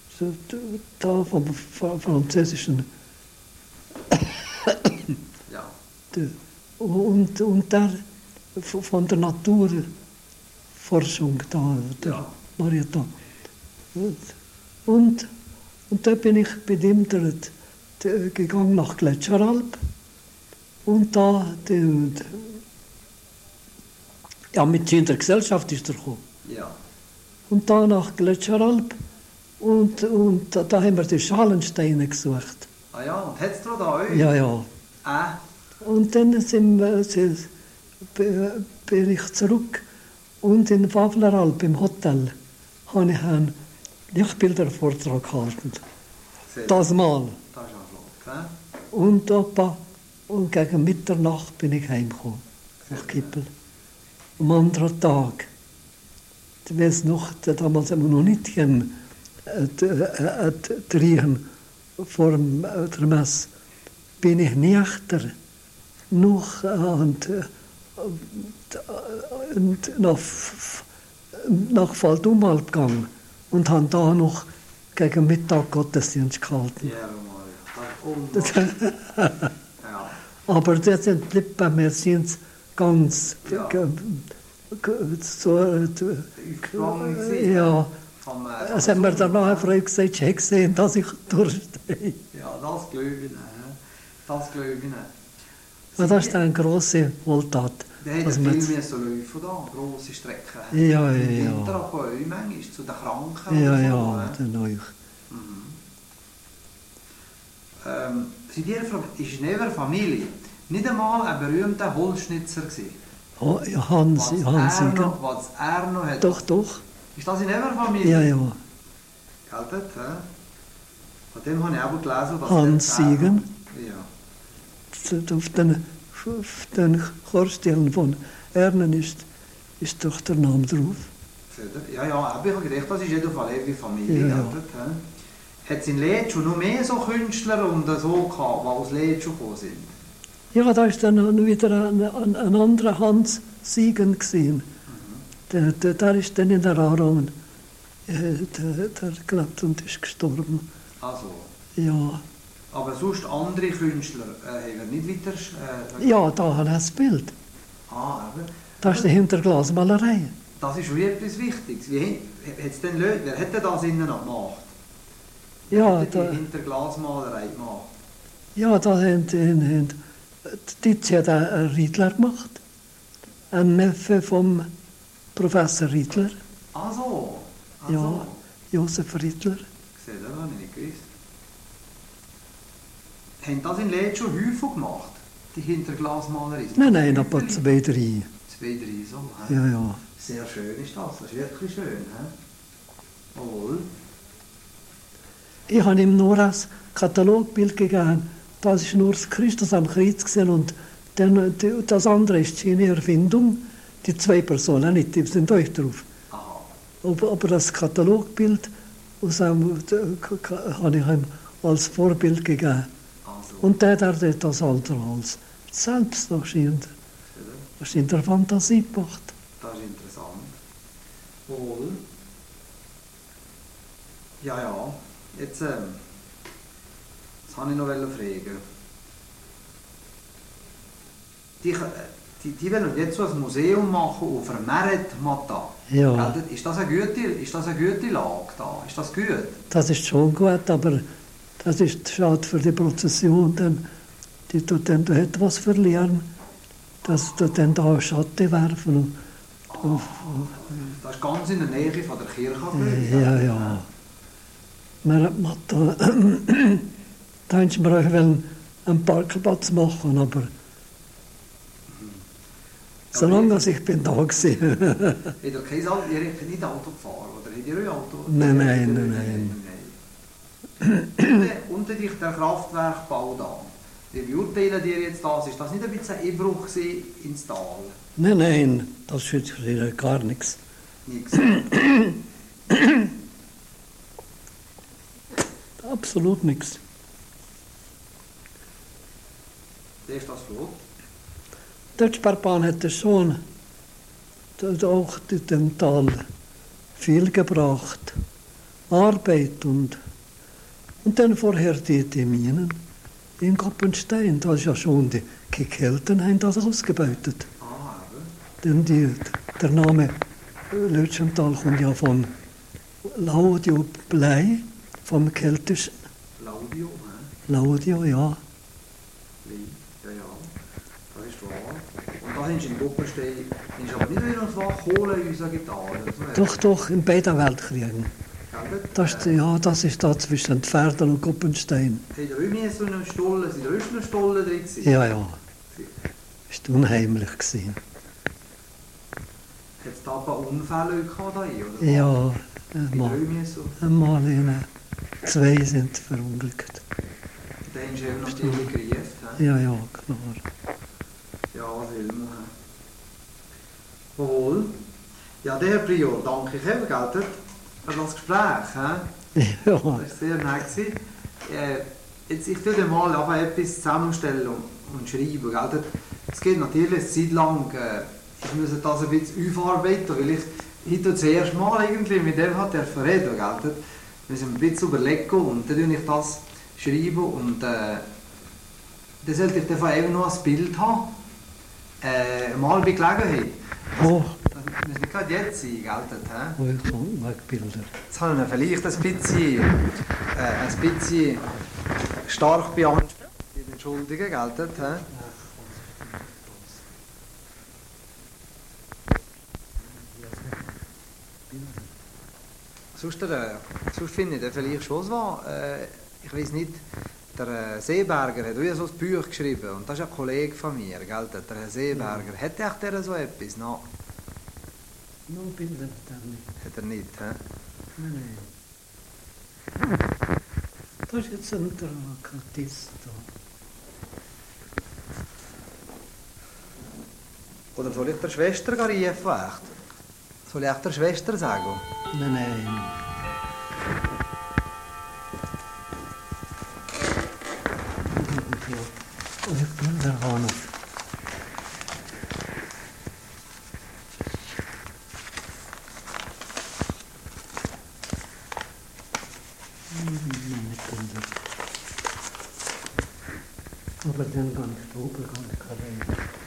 S1: französischen.
S2: Ja.
S1: Und der von der Naturforschung, der Marietta. Und da bin ich mit ihm gegangen nach Gletscheralp. Und da, mit in der Gesellschaft ist er gekommen.
S2: Ja.
S1: Und da nach Gletscheralp. Und da haben wir die Schalensteine gesucht.
S2: Ah ja, und hättest du da auch?
S1: Ja. Und dann bin ich zurück. Und in Fableralp im Hotel habe ich einen Lichtbildervortrag gehalten. Das Mal.
S2: Das ist ja flott,
S1: Und gegen Mitternacht bin ich heimgekommen. Nach Kippel. Am anderen Tag. Ich weiß noch, damals haben wir noch nicht drehen vor der Messe. Bin ich nüchter noch nach Faldumalp gegangen und habe da noch gegen Mittag Gottesdienst gehalten.
S2: Ja, ja.
S1: Aber das sind nicht bei mir, sind ganz ja. Es hat mir danach eine Frau gesagt, ich habe gesehen, dass ich durchstehe.
S2: Ja, das glaube ich nicht.
S1: Und das ist eine grosse Wohltat.
S2: Der hat
S1: dass
S2: ja
S1: man
S2: viel
S1: jetzt-
S2: mehr so Läufe da, grosse Strecken.
S1: Ja,
S2: Im
S1: ja.
S2: Winter auch bei euch manchmal, zu den Kranken
S1: Ja,
S2: oder so.
S1: ja,
S2: hä?
S1: dann euch.
S2: Seid ihr ist in eurer Familie nicht einmal ein berühmter Holzschnitzer gewesen?
S1: Oh, ja, Hans,
S2: Was er noch hat?
S1: Doch, doch.
S2: Ist das in eurer Familie?
S1: Ja, ja.
S2: Gell, das, hä? Von dem habe ich auch gelesen, dass
S1: Hans
S2: der
S1: Siegen.
S2: Ja.
S1: Auf den Chorstellen von Ernen ist doch der Name drauf.
S2: Seht ihr? Ja, aber ich habe gedacht, das ist jeder Fall eure Familie.
S1: Ja, ja.
S2: Gell, das, hä? Hat es in Lätsch noch mehr so Künstler und so gehabt, die aus Lätsch gekommen sind?
S1: Ja, da ist dann wieder ein anderer Hans Siegen gesehen. Der ist dann in der Aarau der gelebt und ist gestorben.
S2: Also,
S1: Ja,
S2: aber sonst andere Künstler haben wir nicht weiter...
S1: ja, da hat er das Bild.
S2: Aber
S1: Das ist die Hinterglasmalerei.
S2: das ist schon etwas Wichtiges. Hat's denn Leute, wer hat denn das innen noch gemacht?
S1: Ja,
S2: Die
S1: da,
S2: Hinterglasmalerei gemacht.
S1: ja, da haben die hat einen Riedler gemacht. Ein Neffe vom Professor Riedler.
S2: Ah so. Ah,
S1: Ja,
S2: so.
S1: Josef Riedler.
S2: Seht ihr, das habe ich nicht gewusst. Haben das in Lädt schon häufig gemacht? Die Hinterglasmalerei?
S1: Nein, aber 2, 3.
S2: 2, 3 so. Hä?
S1: Ja, ja.
S2: Sehr schön ist das. Das ist wirklich schön. Hä? Jawohl.
S1: Ich habe ihm nur ein Katalogbild gegeben. Das ist nur das Christus am Kreuz gesehen und dann, das andere ist seine Erfindung. Die 2 Personen nicht, die sind euch drauf.
S2: Aha.
S1: Aber das Katalogbild aus dem, habe ich ihm als Vorbild gegeben.
S2: Also.
S1: Und der hat das andere als selbst in der Fantasie gemacht.
S2: Das ist interessant. Wohl. Ja. Jetzt habe ich noch fragen. Die wollen jetzt so ein Museum machen auf der Merit-Matta.
S1: Ja.
S2: Gell? Ist das eine gute Lage da? Ist das gut?
S1: Das ist schon gut, aber das ist schade für die Prozession, denn die tut dann da etwas verlieren, dass tut dann da Schatten werfen.
S2: Das ist ganz in der Nähe von der Kirche.
S1: Ja. Da hätten wir euch einen Parkplatz machen, aber solange ich bin da gewesen.
S2: Habt ihr habt nicht Auto gefahren, oder habt ihr euch Auto?
S1: Nein.
S2: Unter dich der Kraftwerkbau da. Wie beurteilen die jetzt das? Ist das nicht ein bisschen ein Einbruch ins Tal?
S1: Nein, das ist jetzt gar nichts.
S2: Nichts.
S1: Absolut nichts.
S2: Wie ist das flott?
S1: Der Sparpan hätte schon auch in dem Tal viel gebracht. Arbeit und dann vorher die Minen in Koppenstein. Das ist ja schon, die Kelten haben das ausgebeutet. Denn der Name Lötschental kommt ja von Laudio Blei, vom Keltischen.
S2: Laudio,
S1: Laudio, ja.
S2: Ja. Das ist wahr. Und da sind sie in Koppenstein, ist aber nicht wieder noch Kohle in unserer Gitarre.
S1: Doch, in beiden Weltkriegen. Das ist da zwischen Pferden und Koppenstein.
S2: Habt ihr auch so einen Stollen, sind ihr auch schon einen Stollen drin gewesen?
S1: Ja. Das war unheimlich.
S2: Hat es da ein paar Unfälle gehabt da hier, oder?
S1: Ja,
S2: So?
S1: einmal 2 sind verunglückt.
S2: Da haben sie eben noch die gerufen.
S1: Ja, klar.
S2: Ja, was will man? Wohl. Ja, der Herr Prior, danke ich eben, gell, für das Gespräch.
S1: Ja.
S2: Das war sehr nett. Ich tue dir mal aber etwas zusammenstellen und schreiben. Gell? Es geht natürlich eine Zeit lang, ich muss das ein bisschen aufarbeiten, weil ich das erste Mal irgendwie mit dem hat reden. Gell? Wir müssen ein bisschen überlegen und dann schreibe ich das schreiben und dann sollte ich davon eben noch ein Bild haben. Mal bei Gelegenheit.
S1: Oh,
S2: Das muss nicht gerade jetzt sein, gell?
S1: ich kann Bilder.
S2: Jetzt habe ich ihn vielleicht ein bisschen stark beansprucht. Entschuldigen, gell? Sonst finde ich den vielleicht schon wahr. Ich weiß nicht, der Seeberger hat auch so ein Buch geschrieben und das ist ein Kollege von mir, gell? Der Herr Seeberger. Ja. Hat der so etwas? No.
S1: No, bildet er nicht.
S2: Hat er nicht, hä?
S1: Nein. Das ist jetzt ein Kartist.
S2: Oder soll ich der Schwester rufen, echt? Soll ich der Schwester sagen?
S1: Nein. Ich bin der Hanuf. Aber dann ganz oben, ganz klar.